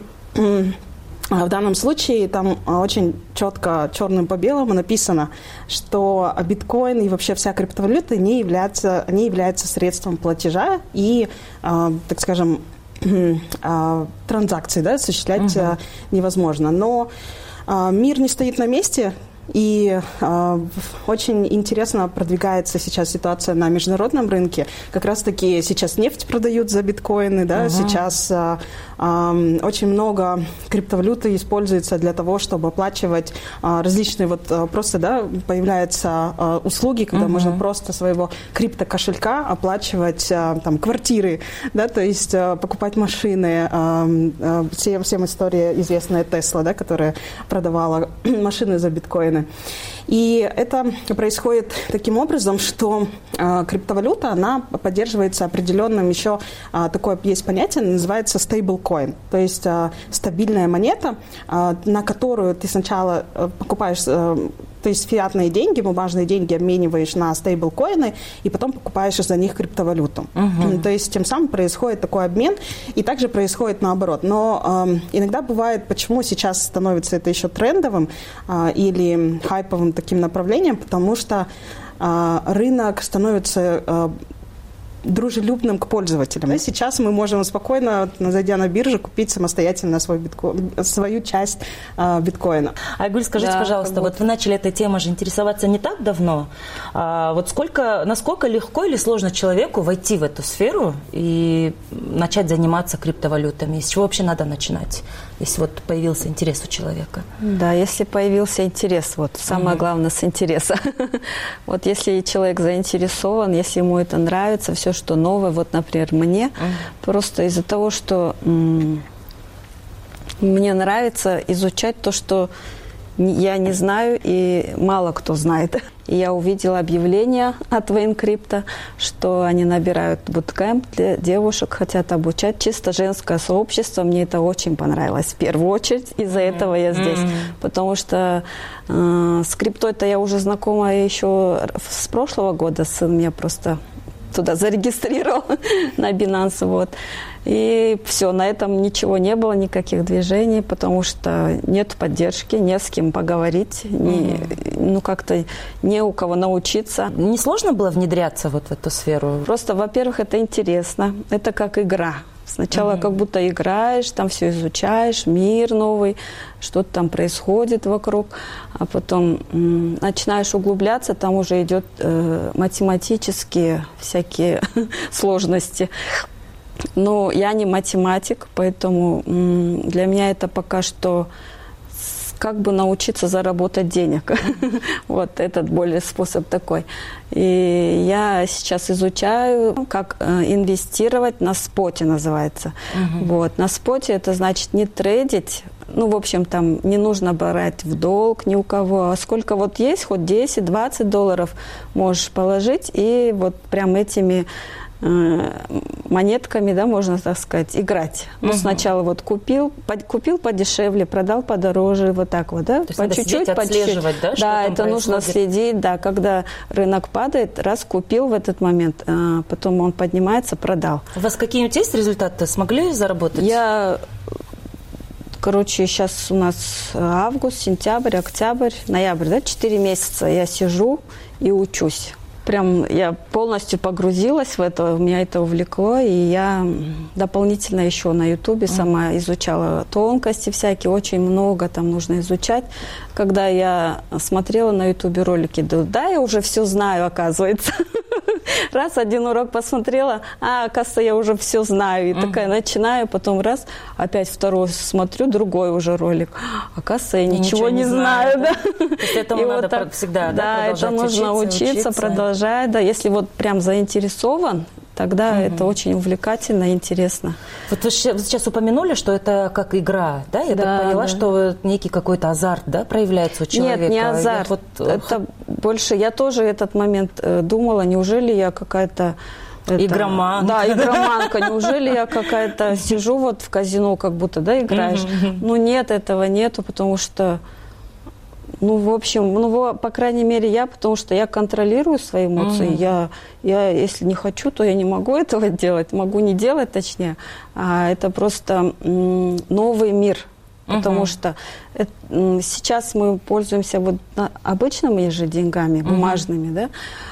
в данном случае там очень четко, черным по белому написано, что биткоин и вообще вся криптовалюта не являются, не являются средством платежа и, так скажем, транзакции, да, осуществлять угу. невозможно. Но мир не стоит на месте. И э, очень интересно продвигается сейчас ситуация на международном рынке. Как раз-таки сейчас нефть продают за биткоины, да, uh-huh. сейчас э, э, очень много криптовалюты используется для того, чтобы оплачивать э, различные, вот э, просто, да, появляются э, услуги, когда uh-huh. можно просто своего криптокошелька оплачивать э, там квартиры, да, то есть э, покупать машины. Э, э, всем, всем история известная Тесла, да, которая продавала машины за биткоины. И это происходит таким образом, что э, криптовалюта, она поддерживается определенным еще, э, такое есть понятие, называется стейблкоин, то есть э, стабильная монета, э, на которую ты сначала э, покупаешь, э, то есть фиатные деньги, бумажные деньги обмениваешь на стейблкоины и потом покупаешь из-за них криптовалюту. Uh-huh. То есть тем самым происходит такой обмен, и также происходит наоборот. Но э, иногда бывает, почему сейчас становится это еще трендовым э, или хайповым таким направлением, потому что э, рынок становится э, дружелюбным к пользователям. И сейчас мы можем спокойно, зайдя на биржу, купить самостоятельно свой битко... свою часть э, биткоина. Айгуль, скажите, да, пожалуйста, вот вы начали этой темой же интересоваться не так давно. А вот сколько, насколько легко или сложно человеку войти в эту сферу и начать заниматься криптовалютами? С чего вообще надо начинать, если вот появился интерес у человека? Да, если появился интерес, вот самое mm-hmm. главное с интереса. Вот если человек заинтересован, если ему это нравится, все, что новое, вот, например, мне, mm-hmm. просто из-за того, что м- мне нравится изучать то, что я не знаю и мало кто знает. И я увидела объявление от WayneCrypto, что они набирают буткэмп для девушек, хотят обучать. Чисто женское сообщество. Мне это очень понравилось. В первую очередь из-за mm-hmm. этого я здесь. Mm-hmm. Потому что э, с криптой-то я уже знакома еще с прошлого года. Сын меня просто туда зарегистрировал на Binance. Вот. И все, на этом ничего не было, никаких движений, потому что нет поддержки, не с кем поговорить, не, mm-hmm. ну как-то не у кого научиться. Не сложно было внедряться вот в эту сферу? Просто, во-первых, это интересно, это как игра. Сначала mm-hmm. как будто играешь, там все изучаешь, мир новый, что-то там происходит вокруг, а потом м- начинаешь углубляться, там уже идет э, математические всякие сложности. Но я не математик, поэтому м- для меня это пока что как бы научиться заработать денег. Вот этот более способ такой. И я сейчас изучаю, как инвестировать на споте, называется. Uh-huh. Вот. На споте это значит не трейдить, ну, в общем, там не нужно брать в долг ни у кого, а сколько вот есть, хоть десять-двадцать долларов можешь положить, и вот прям этими монетками, да, можно так сказать, играть. Ну, угу. сначала вот купил, под, купил подешевле, продал подороже, вот так вот, да, по чуть-чуть, по чуть-чуть. Да, да, это происходит? Нужно следить, да, когда рынок падает, раз купил в этот момент, а потом он поднимается, продал. У вас какие-нибудь есть результаты? Смогли заработать? Я, короче, сейчас у нас август, сентябрь, октябрь, ноябрь, да, четыре месяца я сижу и учусь. Прям я полностью погрузилась в это, меня это увлекло, и я дополнительно еще на Ютубе сама изучала тонкости всякие, очень много там нужно изучать. Когда я смотрела на Ютубе ролики, да, да, я уже все знаю, оказывается. Раз один урок посмотрела, а, оказывается, я уже все знаю. И uh-huh. такая начинаю, потом раз, опять второй смотрю, другой уже ролик. Оказывается, я ничего, ничего не, не знаю. знаю да? То есть этому и надо вот так, всегда, да, да, это нужно учиться, учиться, продолжать. Да, если вот прям заинтересован, тогда uh-huh. это очень увлекательно и интересно. Вот вы сейчас упомянули, что это как игра, да? Я да, так поняла, да. что некий какой-то азарт, да, проявляется у человека? Нет, не азарт. Вот... Это больше, я тоже этот момент э, думала, неужели я какая-то Это... Игроманка. Да, игроманка. Неужели я какая-то сижу вот в казино, как будто, да, играешь? Mm-hmm. Ну, нет, этого нету, потому что, ну, в общем, ну, по крайней мере, я, потому что я контролирую свои эмоции. Mm-hmm. Я, я, если не хочу, то я не могу этого делать, могу не делать, точнее. А это просто м, новый мир. Потому uh-huh. что это, сейчас мы пользуемся вот обычными же деньгами, бумажными, uh-huh. да,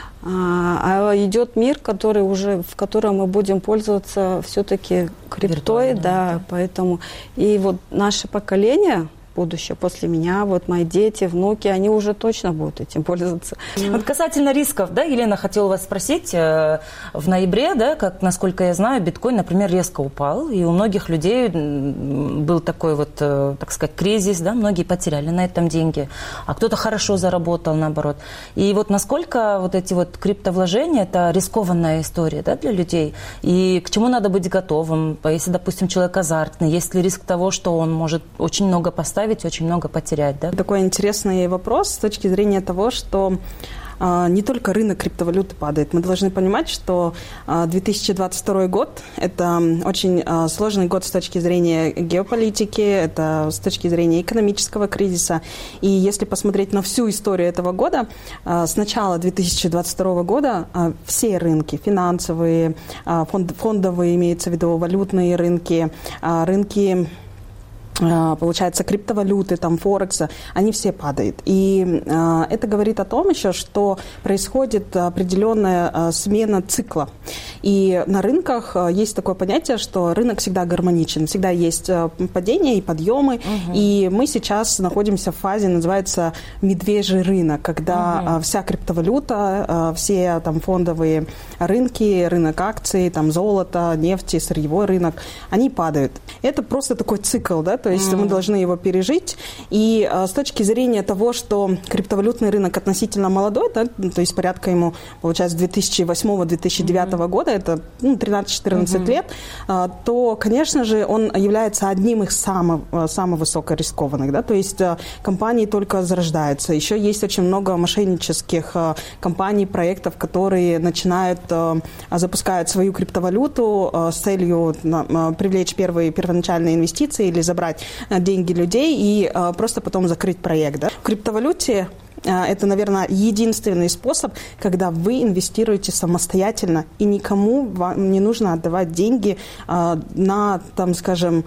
а, а идет мир, который уже, в котором мы будем пользоваться все-таки криптой, да, поэтому и вот наше поколение будущее после меня, вот мои дети, внуки, они уже точно будут этим пользоваться. Вот касательно рисков, да, Елена, хотела вас спросить, в ноябре, да, как, насколько я знаю, биткоин, например, резко упал, и у многих людей был такой вот, так сказать, кризис, да, многие потеряли на этом деньги, а кто-то хорошо заработал, наоборот. И вот насколько вот эти вот криптовложения, это рискованная история, да, для людей, и к чему надо быть готовым, если, допустим, человек азартный, есть ли риск того, что он может очень много поставить, очень много потерять, да? Такой интересный вопрос с точки зрения того, что а, не только рынок криптовалюты падает. Мы должны понимать, что а, две тысячи двадцать второй год – это очень а, сложный год с точки зрения геополитики, это с точки зрения экономического кризиса. И если посмотреть на всю историю этого года, а, с начала две тысячи двадцать второго года а, все рынки, финансовые, а, фонд, фондовые, имеется в виду валютные рынки, а, рынки, получается, криптовалюты, там, Форекса, они все падают. И э, это говорит о том еще, что происходит определенная э, смена цикла. И на рынках э, есть такое понятие, что рынок всегда гармоничен, всегда есть э, падения и подъемы. Угу. И мы сейчас находимся в фазе, называется медвежий рынок, когда угу. э, вся криптовалюта, э, все там фондовые рынки, рынок акций, там, золото, нефти, сырьевой рынок, они падают. Это просто такой цикл, да, то есть mm. мы должны его пережить. И а, с точки зрения того, что криптовалютный рынок относительно молодой, да, то есть порядка ему, получается, две тысячи восьмого — две тысячи девятого mm. года, это ну, тринадцать-четырнадцать mm-hmm. лет, а, то, конечно же, он является одним из самых, самых высокорискованных. Да, то есть а, компании только зарождаются. Еще есть очень много мошеннических а, компаний, проектов, которые начинают, а, запускают свою криптовалюту а, с целью а, привлечь первые первоначальные инвестиции или забрать деньги людей и а, просто потом закрыть проект. Да? В криптовалюте а, это, наверное, единственный способ, когда вы инвестируете самостоятельно, и никому вам не нужно отдавать деньги а, на, там, скажем,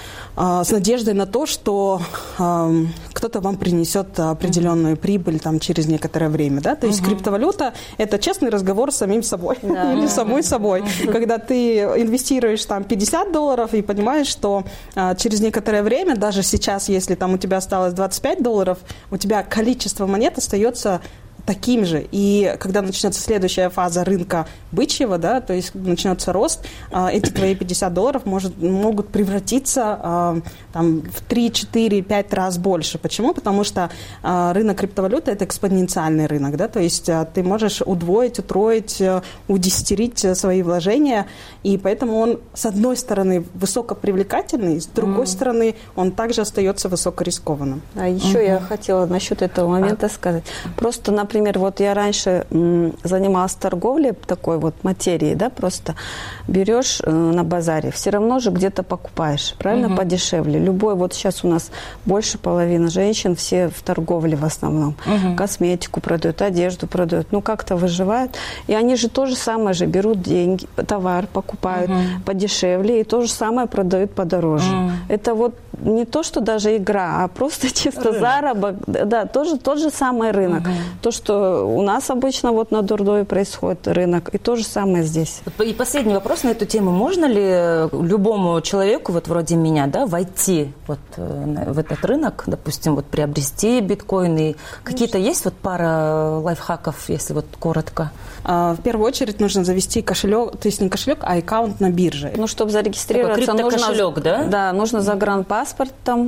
с надеждой на то, что э, кто-то вам принесет определенную прибыль там, через некоторое время. Да? То есть uh-huh. криптовалюта – это честный разговор с самим собой да. или самой собой. Uh-huh. Когда ты инвестируешь там, пятьдесят долларов и понимаешь, что э, через некоторое время, даже сейчас, если там, у тебя осталось двадцать пять долларов, у тебя количество монет остается таким же. И когда начнется следующая фаза рынка бычьего, да, то есть начнется рост, эти твои пятьдесят долларов может, могут превратиться там, в три, четыре, пять раз больше. Почему? Потому что рынок криптовалюты – это экспоненциальный рынок, да, то есть ты можешь удвоить, утроить, удесятерить свои вложения, и поэтому он, с одной стороны, высокопривлекательный, с другой mm. стороны, он также остается высокорискованным. А еще uh-huh. я хотела насчет этого момента сказать. Просто, например, Например, вот я раньше м, занималась торговлей такой вот материей, да, просто берешь э, на базаре, все равно же где-то покупаешь, правильно, uh-huh. подешевле. Любой, вот сейчас у нас больше половины женщин, все в торговле в основном, uh-huh. косметику продают, одежду продают, ну как-то выживают. И они же то же самое же берут деньги, товар покупают uh-huh. подешевле и то же самое продают подороже. Uh-huh. Это вот не то, что даже игра, а просто чисто рынок. Заработок, да, тоже тот же самый рынок. Uh-huh. То, что у нас обычно вот на Дурдое происходит рынок, и то же самое здесь. И последний вопрос на эту тему. Можно ли любому человеку, вот вроде меня, да, войти вот в этот рынок, допустим, вот приобрести биткоины? Какие-то есть вот пара лайфхаков, если вот коротко? В первую очередь нужно завести кошелек, то есть не кошелек, а аккаунт на бирже. Ну, чтобы зарегистрироваться, нужно... кошелек, да? Да, нужно загранпаспорт там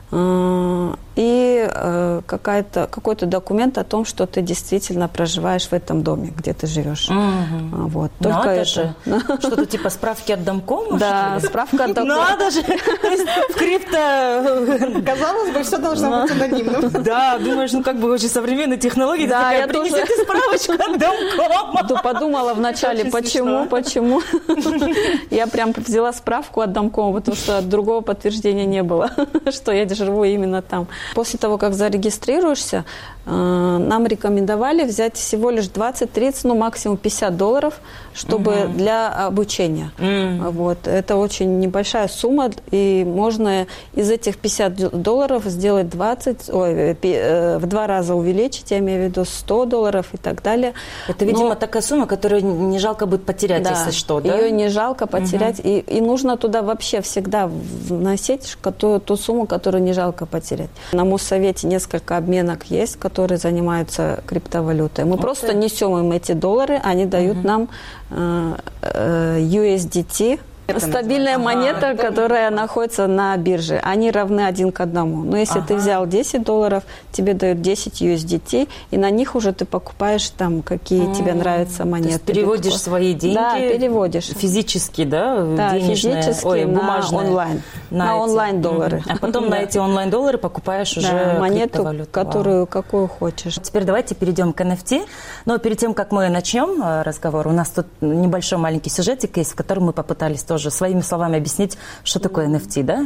и какая-то, какой-то документ о том, что ты действительно проживаешь в этом доме, где ты живешь. Угу. Вот. Только Надо это. же. Что-то типа справки от домкома? Да, справка от домкома. Надо же. В крипто... Казалось бы, все должно быть анонимным. Да, думаешь, ну как бы очень современные технологии. Да, я принесите справочку от домкома. Подумала вначале, почему, почему. Я прям взяла справку от домкома, потому что другого подтверждения не было, что я живу именно там. После того, как зарегистрируешься, нам рекомендовали взять всего лишь двадцать-тридцать, ну максимум пятьдесят долларов, чтобы uh-huh. для обучения. Uh-huh. Вот. Это очень небольшая сумма, и можно из этих пятидесяти долларов сделать двадцать, ой, в два раза увеличить, я имею в виду сто долларов и так далее. Это, видимо, Но... такая сумма, которую не жалко будет потерять, да, если что, да? Ее не жалко потерять, uh-huh. и, и нужно туда вообще всегда вносить ту, ту сумму, которую не жалко потерять. На Моссовете несколько обменок есть, которые занимаются криптовалютой. Мы okay. просто несем им эти доллары, они дают uh-huh. нам э, э, ю эс ди ти. Это стабильная ага, монета, это... которая находится на бирже. Они равны один к одному. Но если ага. ты взял десять долларов, тебе дают десять ю эс ди ти, и на них уже ты покупаешь там, какие mm. тебе нравятся монеты. То есть переводишь биткоин. Свои деньги? Да, переводишь. Физически, да? Да, денежные, физически ой, на бумажные, онлайн. На, на онлайн-доллары. Mm. А потом на эти онлайн-доллары покупаешь уже да, монету, криптовалюту. которую, Вау. Какую хочешь. Теперь давайте перейдем к эн эф ти. Но перед тем, как мы начнем разговор, у нас тут небольшой маленький сюжетик есть, в котором мы попытались тоже своими словами объяснить, что такое эн эф ти, да?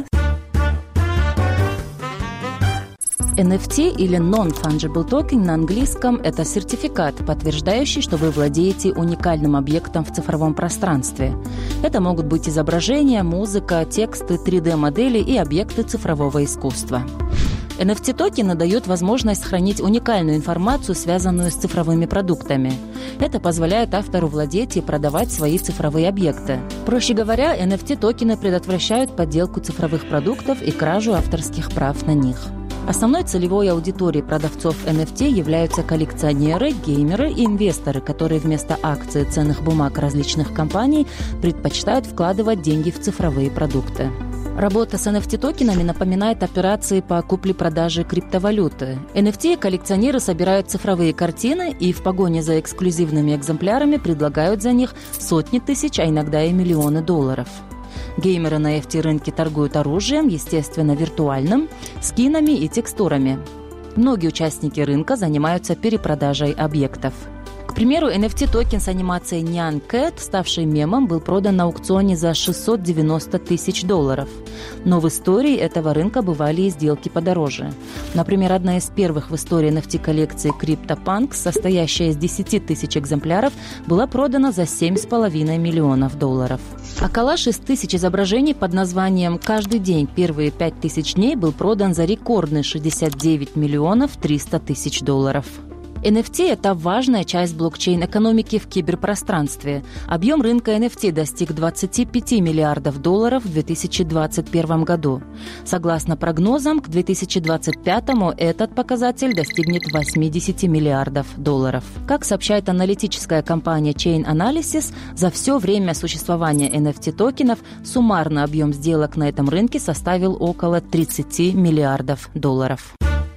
эн эф ти или Non-Fungible Token на английском – это сертификат, подтверждающий, что вы владеете уникальным объектом в цифровом пространстве. Это могут быть изображения, музыка, тексты, три дэ-модели и объекты цифрового искусства. эн эф ти-токены дают возможность хранить уникальную информацию, связанную с цифровыми продуктами. Это позволяет автору владеть и продавать свои цифровые объекты. Проще говоря, эн эф ти-токены предотвращают подделку цифровых продуктов и кражу авторских прав на них. Основной целевой аудиторией продавцов эн эф ти являются коллекционеры, геймеры и инвесторы, которые вместо акций и ценных бумаг различных компаний предпочитают вкладывать деньги в цифровые продукты. Работа с эн эф ти-токенами напоминает операции по купле-продаже криптовалюты. эн эф ти-коллекционеры собирают цифровые картины и в погоне за эксклюзивными экземплярами предлагают за них сотни тысяч, а иногда и миллионы долларов. Геймеры на эн эф ти-рынке торгуют оружием, естественно, виртуальным, скинами и текстурами. Многие участники рынка занимаются перепродажей объектов. К примеру, эн эф ти-токен с анимацией Nyan Cat, ставший мемом, был продан на аукционе за шестьсот девяносто тысяч долларов. Но в истории этого рынка бывали и сделки подороже. Например, одна из первых в истории эн эф ти-коллекции CryptoPunks, состоящая из десяти тысяч экземпляров, была продана за семь с половиной миллионов долларов. А коллаж из тысяч изображений под названием «Каждый день первые пять тысяч дней» был продан за рекордные шестьдесят девять миллионов триста тысяч долларов. эн эф ти – это важная часть блокчейн-экономики в киберпространстве. Объем рынка эн эф ти достиг двадцати пяти миллиардов долларов в две тысячи двадцать первом году. Согласно прогнозам, к две тысячи двадцать пятому этот показатель достигнет восьмидесяти миллиардов долларов. Как сообщает аналитическая компания Chain Analysis, за все время существования эн эф ти-токенов суммарный объем сделок на этом рынке составил около тридцати миллиардов долларов.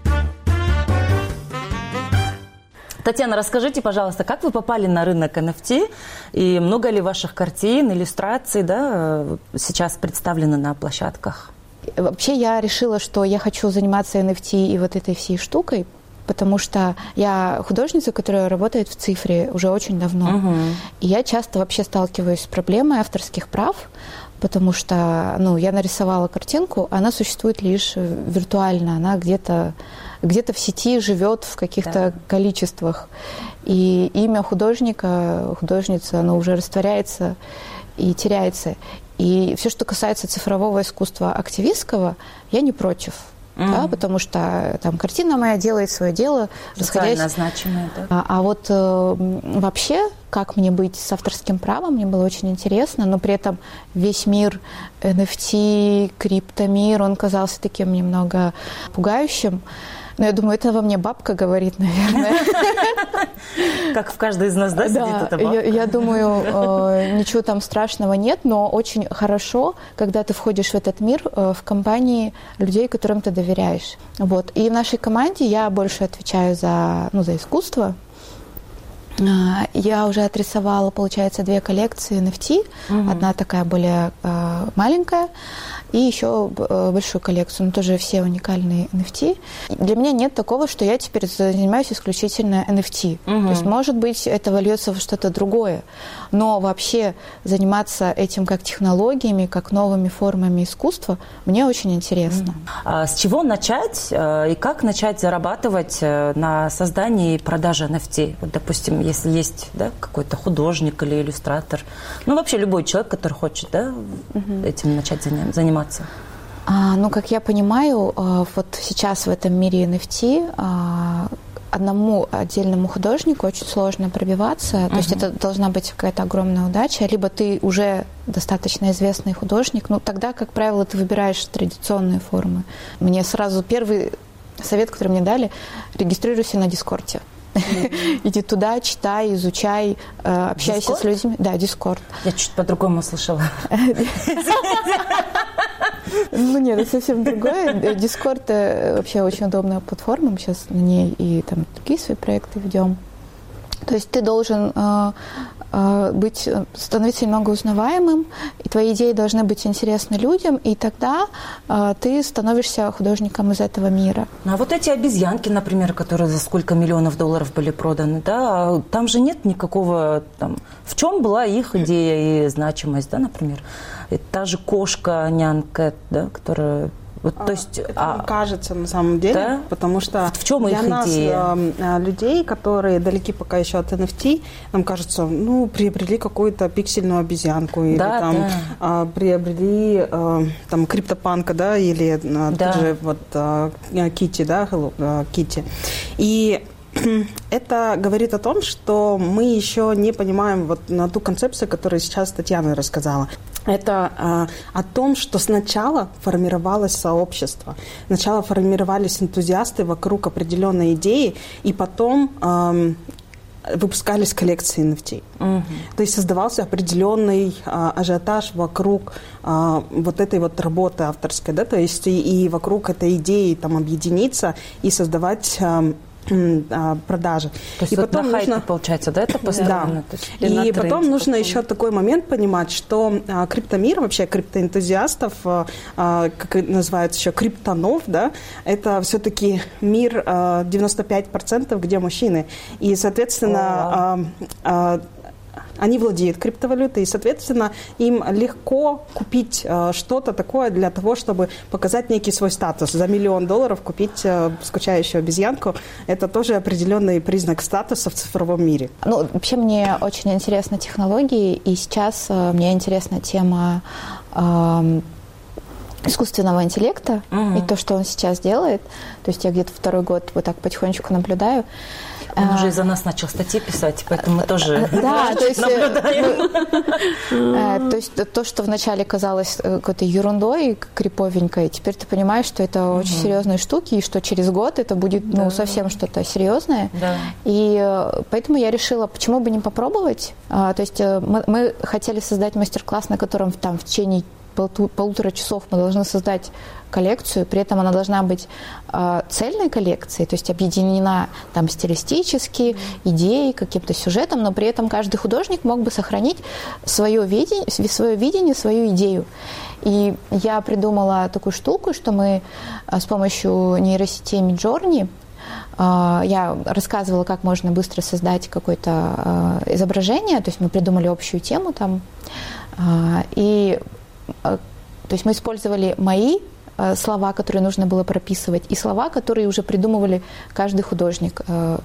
Татьяна, расскажите, пожалуйста, как вы попали на рынок эн эф ти и много ли ваших картин, иллюстраций, да, сейчас представлены на площадках? Вообще я решила, что я хочу заниматься эн эф ти и вот этой всей штукой, потому что я художница, которая работает в цифре уже очень давно. Угу. И я часто вообще сталкиваюсь с проблемой авторских прав, потому что, ну, я нарисовала картинку, она существует лишь виртуально, она где-то где-то в сети живет в каких-то да. количествах. И имя художника, художницы, оно уже растворяется и теряется. И все, что касается цифрового искусства активистского, я не против. Mm-hmm. Да, потому что там картина моя делает свое дело, расходясь. Значимое, да? А, а вот э, вообще, как мне быть с авторским правом, мне было очень интересно, но при этом весь мир эн эф ти, криптомир, он казался таким немного пугающим. Ну, я думаю, это во мне бабка говорит, наверное. Как в каждой из нас, да, сидит эта бабка? Я, я думаю, э, ничего там страшного нет, но очень хорошо, когда ты входишь в этот мир э, в компании людей, которым ты доверяешь. Вот. И в нашей команде я больше отвечаю за, ну, за искусство. Я уже отрисовала, получается, две коллекции эн эф ти. Угу. Одна такая более э, маленькая, и еще э, большую коллекцию, но тоже все уникальные эн эф ти. Для меня нет такого, что я теперь занимаюсь исключительно эн эф ти. Угу. То есть, может быть, это вольется в что-то другое, но вообще заниматься этим как технологиями, как новыми формами искусства, мне очень интересно. Угу. А с чего начать и как начать зарабатывать на создании и продаже эн эф ти? Вот, допустим, если есть, да, какой-то художник или иллюстратор, ну, вообще любой человек, который хочет, да, угу. этим начать заниматься. А, ну, как я понимаю, вот сейчас в этом мире эн эф ти одному отдельному художнику очень сложно пробиваться. Uh-huh. То есть это должна быть какая-то огромная удача. Либо ты уже достаточно известный художник, ну, тогда, как правило, ты выбираешь традиционные формы. Мне сразу первый совет, который мне дали, регистрируйся на Дискорде. Mm-hmm. Иди туда, читай, изучай, общайся Discord? С людьми. Да, Дискорд. Я чуть по-другому слышала. Ну нет, это совсем другое. Дискорд вообще очень удобная платформа. Мы сейчас на ней и там другие свои проекты ведем. То есть ты должен э, э, быть, становиться немного узнаваемым, и твои идеи должны быть интересны людям, и тогда э, ты становишься художником из этого мира. А вот эти обезьянки, например, которые за сколько миллионов долларов были проданы, да, там же нет никакого, там, в чем была их идея и значимость, да, например? И та же кошка, нянка, да, которая... Вот, то есть, это а, не кажется на самом деле, да? Потому что в чем для их нас, идея? э, людей, которые далеки пока еще от эн эф ти, нам кажется, ну, приобрели какую-то пиксельную обезьянку, или да, там да. э, приобрели э, там криптопанка, да, или э, да. тоже вот э, Китти, да, э, Китти. И это говорит о том, что мы еще не понимаем вот на ту концепцию, которую сейчас Татьяна рассказала. Это э, о том, что сначала формировалось сообщество, сначала формировались энтузиасты вокруг определенной идеи, и потом э, выпускались коллекции эн эф ти. Uh-huh. То есть создавался определенный э, ажиотаж вокруг э, вот этой вот работы авторской, да, то есть и, и вокруг этой идеи там объединиться и создавать э, продажи. То есть и вот потом на нужно... хайпе, получается, да, это построено? Да. И потом тренде, нужно потом... еще такой момент понимать, что а, криптомир, вообще криптоэнтузиастов, а, как называется еще, криптонов, да, это все-таки мир а, девяносто пять процентов, где мужчины. И, соответственно, а, а, они владеют криптовалютой, и, соответственно, им легко купить э, что-то такое для того, чтобы показать некий свой статус. За миллион долларов купить э, скучающую обезьянку – это тоже определенный признак статуса в цифровом мире. Ну, вообще мне очень интересны технологии, и сейчас э, мне интересна тема э, искусственного интеллекта uh-huh. и то, что он сейчас делает. То есть я где-то второй год вот так потихонечку наблюдаю. Он а, уже из-за нас начал статьи писать, поэтому мы тоже да, то есть, наблюдаем. То есть то, что вначале казалось какой-то ерундой, криповенькой, теперь ты понимаешь, что это угу. очень серьезные штуки, и что через год это будет да. ну, совсем что-то серьезное. Да. И поэтому я решила, почему бы не попробовать. То есть мы, мы хотели создать мастер-класс, на котором там в течение полутора часов мы должны создать коллекцию, при этом она должна быть э, цельной коллекцией, то есть объединена там стилистически, идеей, каким-то сюжетом, но при этом каждый художник мог бы сохранить свое видение, свое видение, свою идею. И я придумала такую штуку, что мы э, с помощью нейросети Midjourney э, я рассказывала, как можно быстро создать какое-то э, изображение, то есть мы придумали общую тему там, э, и э, то есть мы использовали мои слова, которые нужно было прописывать, и слова, которые уже придумывали каждый художник.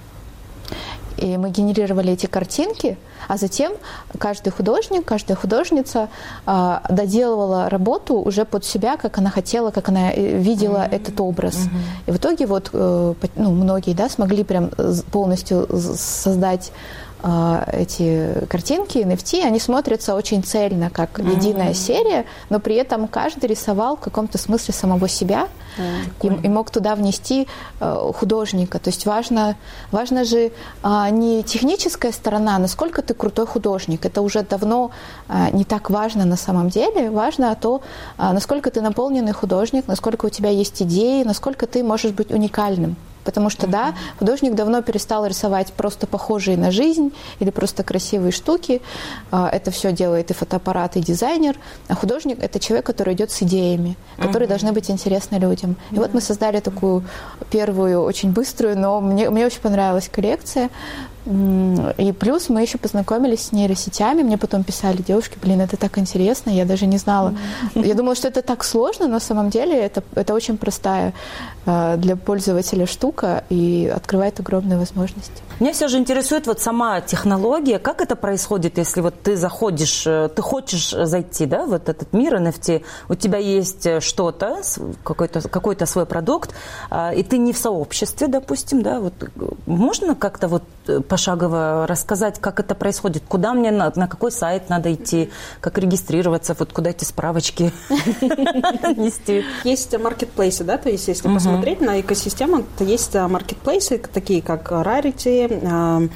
И мы генерировали эти картинки, а затем каждый художник, каждая художница доделывала работу уже под себя, как она хотела, как она видела mm-hmm. этот образ. Mm-hmm. И в итоге вот ну, многие да, смогли прям полностью создать эти картинки, эн эф ти, они смотрятся очень цельно, как mm-hmm. единая серия, но при этом каждый рисовал в каком-то смысле самого себя mm-hmm. и, и мог туда внести художника. То есть важно, важно же не техническая сторона, насколько ты крутой художник. Это уже давно не так важно на самом деле. Важно то, насколько ты наполненный художник, насколько у тебя есть идеи, насколько ты можешь быть уникальным. Потому что, да, художник давно перестал рисовать просто похожие на жизнь или просто красивые штуки. Это все делает и фотоаппарат, и дизайнер. А художник – это человек, который идет с идеями, которые mm-hmm. должны быть интересны людям. И mm-hmm. вот мы создали такую первую, очень быструю, но мне, мне очень понравилась коллекция. И плюс мы еще познакомились с нейросетями. Мне потом писали девушки, блин, это так интересно, я даже не знала. Mm-hmm. Я думала, что это так сложно, но на самом деле это, это очень простая для пользователя штука и открывает огромные возможности. Меня все же интересует вот сама технология. Как это происходит, если вот ты заходишь, ты хочешь зайти, да, в вот этот мир эн эф ти, у тебя есть что-то, какой-то, какой-то свой продукт, и ты не в сообществе, допустим, да, вот можно как-то вот пошагово рассказать, как это происходит, куда мне, на, на какой сайт надо идти, как регистрироваться, вот куда эти справочки нести? Есть маркетплейсы, да, то есть если посмотреть на экосистему, то есть маркетплейсы, такие как Rarity, там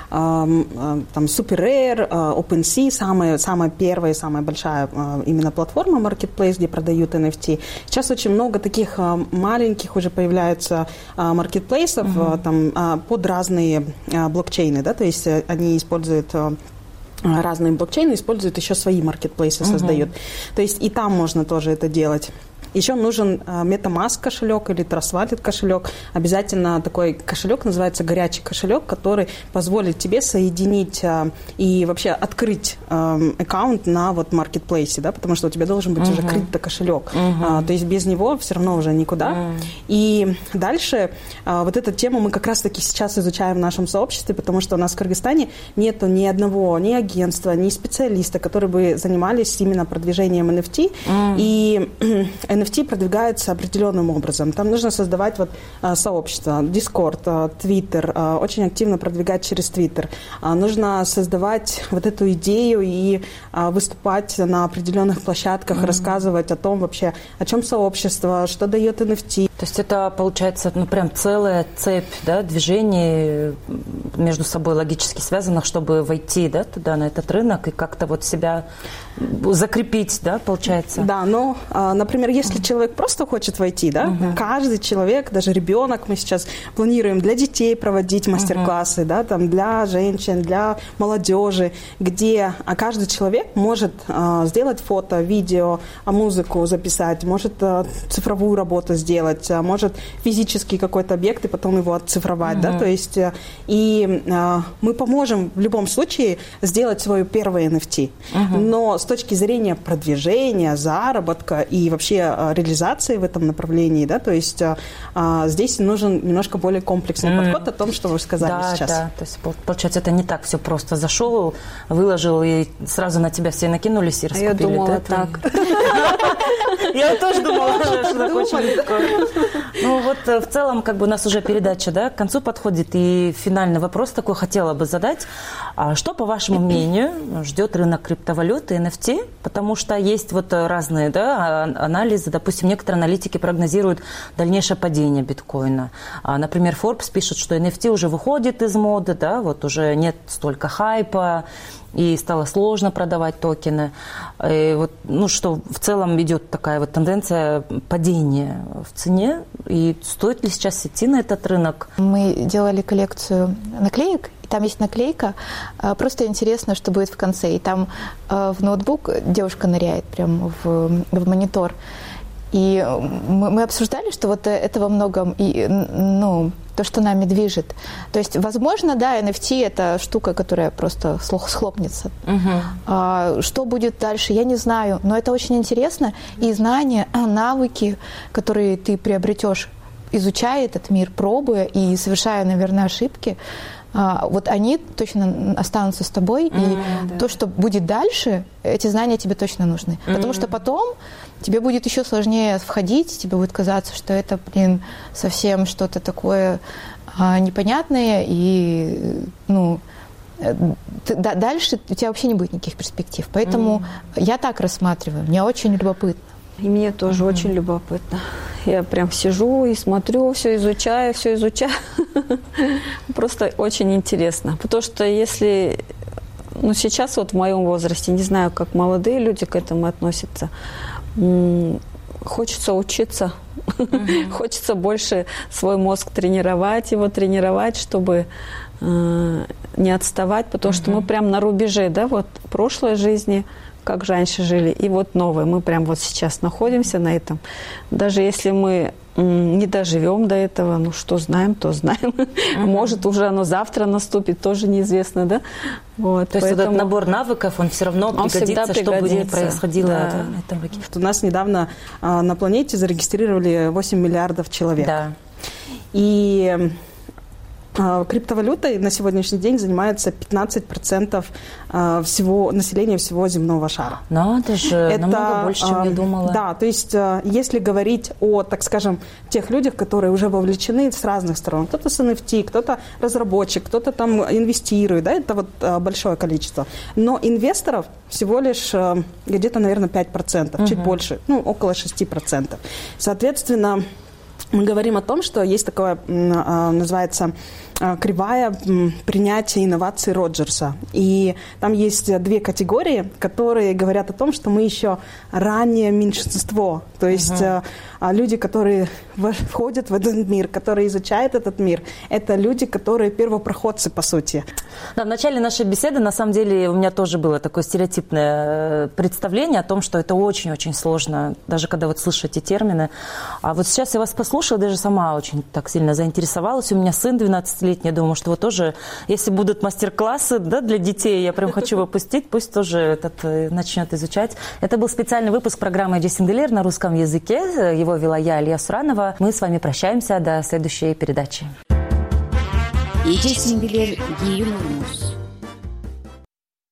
Super Rare, OpenSea, самая, самая первая, самая большая именно платформа Marketplace, где продают эн эф ти. Сейчас очень много таких маленьких уже появляется маркетплейсов uh-huh. там, под разные блокчейны, да, то есть они используют разные блокчейны, используют еще свои маркетплейсы, uh-huh. создают. То есть и там можно тоже это делать. Еще нужен MetaMask кошелек или Trust Wallet кошелек. Обязательно такой кошелек называется горячий кошелек, который позволит тебе соединить и вообще открыть аккаунт на вот маркетплейсе, да, потому что у тебя должен быть uh-huh. уже крипто-кошелек. Uh-huh. То есть без него все равно уже никуда. Uh-huh. И дальше вот эту тему мы как раз-таки сейчас изучаем в нашем сообществе, потому что у нас в Кыргызстане нету ни одного, ни агентства, ни специалиста, которые бы занимались именно продвижением эн эф ти. Uh-huh. И эн эф ти продвигается определенным образом. Там нужно создавать вот, а, сообщество, Discord, а, Twitter, а, очень активно продвигать через Twitter. А, нужно создавать вот эту идею и а, выступать на определенных площадках, mm-hmm. рассказывать о том вообще, о чем сообщество, что дает эн эф ти. То есть это, получается, ну, прям целая цепь, да, движений между собой логически связанных, чтобы войти, да, туда, на этот рынок и как-то вот себя закрепить, да, получается? Да, но, например, если uh-huh. человек просто хочет войти, да, uh-huh. каждый человек, даже ребенок, мы сейчас планируем для детей проводить мастер-классы, uh-huh. да, там, для женщин, для молодежи, где каждый человек может а, сделать фото, видео, музыку записать, может а, цифровую работу сделать, а, может физический какой-то объект и потом его отцифровать, uh-huh. да, то есть и а, мы поможем в любом случае сделать свою первую эн эф ти, uh-huh. но с точки зрения продвижения, заработка и вообще а, реализации в этом направлении, да, то есть а, здесь нужен немножко более комплексный mm. подход о том, что вы сказали да, сейчас. Да, то есть получается это не так все просто зашел, выложил и сразу на тебя все накинулись и раскупили. А я думала так. Я тоже думала, что так очень легко. Ну вот в целом как бы у нас уже передача, да, к концу подходит, и финальный вопрос такой хотела бы задать. Что, по вашему мнению, ждет рынок криптовалюты и эн эф ти? Потому что есть вот разные, да, анализы. Допустим, некоторые аналитики прогнозируют дальнейшее падение биткоина. Например, Forbes пишет, что эн эф ти уже выходит из моды, да, вот уже нет столько хайпа, и стало сложно продавать токены. И вот, ну, что в целом идет такая вот тенденция падения в цене. И стоит ли сейчас идти на этот рынок? Мы делали коллекцию наклеек, и там есть наклейка. Просто интересно, что будет в конце. И там в ноутбук девушка ныряет прямо в, в монитор. И мы, мы обсуждали, что вот это во многом и, ну, то, что нами движет. То есть, возможно, да, эн эф ти – это штука, которая просто схлопнется. Uh-huh. А, что будет дальше, я не знаю. Но это очень интересно. И знания, навыки, которые ты приобретешь, изучая этот мир, пробуя и совершая, наверное, ошибки, а, вот они точно останутся с тобой. Mm, и да. то, что будет дальше, эти знания тебе точно нужны. Mm. Потому что потом тебе будет еще сложнее входить, тебе будет казаться, что это, блин, совсем что-то такое а, непонятное, и, ну, дальше у тебя вообще не будет никаких перспектив. Поэтому mm. я так рассматриваю. Мне очень любопытно. И мне тоже mm-hmm. очень любопытно. Я прям сижу и смотрю, все изучаю, все изучаю. Просто очень интересно. Потому что если... Ну, сейчас вот в моем возрасте, не знаю, как молодые люди к этому относятся, хочется учиться. Mm-hmm. Хочется больше свой мозг тренировать, его тренировать, чтобы э, не отставать. Потому mm-hmm. что мы прям на рубеже, да, вот прошлой жизни, как раньше жили, и вот новое. Мы прям вот сейчас находимся на этом. Даже если мы не доживем до этого, ну что знаем, то знаем. Uh-huh. Может, уже оно завтра наступит, тоже неизвестно, да? Вот, то есть этот набор навыков, он все равно он пригодится, что бы ни происходило да. в этом веке. У нас недавно а, на планете зарегистрировали восемь миллиардов человек. Да. И... Криптовалютой на сегодняшний день занимается пятнадцать процентов всего населения всего земного шара. Надо же, это намного больше, чем я думала. Да, то есть если говорить о, так скажем, тех людях, которые уже вовлечены с разных сторон, кто-то с эн эф ти, кто-то разработчик, кто-то там инвестирует, да, это вот большое количество. Но инвесторов всего лишь где-то, наверное, пять процентов, угу. чуть больше, ну, около шесть процентов. Соответственно, мы говорим о том, что есть такое, называется, кривая принятия инноваций Роджерса. И там есть две категории, которые говорят о том, что мы еще раннее меньшинство. То есть uh-huh. люди, которые входят в этот мир, которые изучают этот мир, это люди, которые первопроходцы, по сути. Да, в начале нашей беседы, на самом деле, у меня тоже было такое стереотипное представление о том, что это очень-очень сложно, даже когда вот слышу эти термины. А вот сейчас я вас послушала, даже сама очень так сильно заинтересовалась. У меня сын двенадцатилетний, я думаю, что вот тоже, если будут мастер-классы, да, для детей, я прям хочу выпустить, пусть тоже этот начнет изучать. Это был специальный выпуск программы «Джейсингелер» на русском языке. Его вела я, Алия Суранова. Мы с вами прощаемся до следующей передачи. Джейсингелер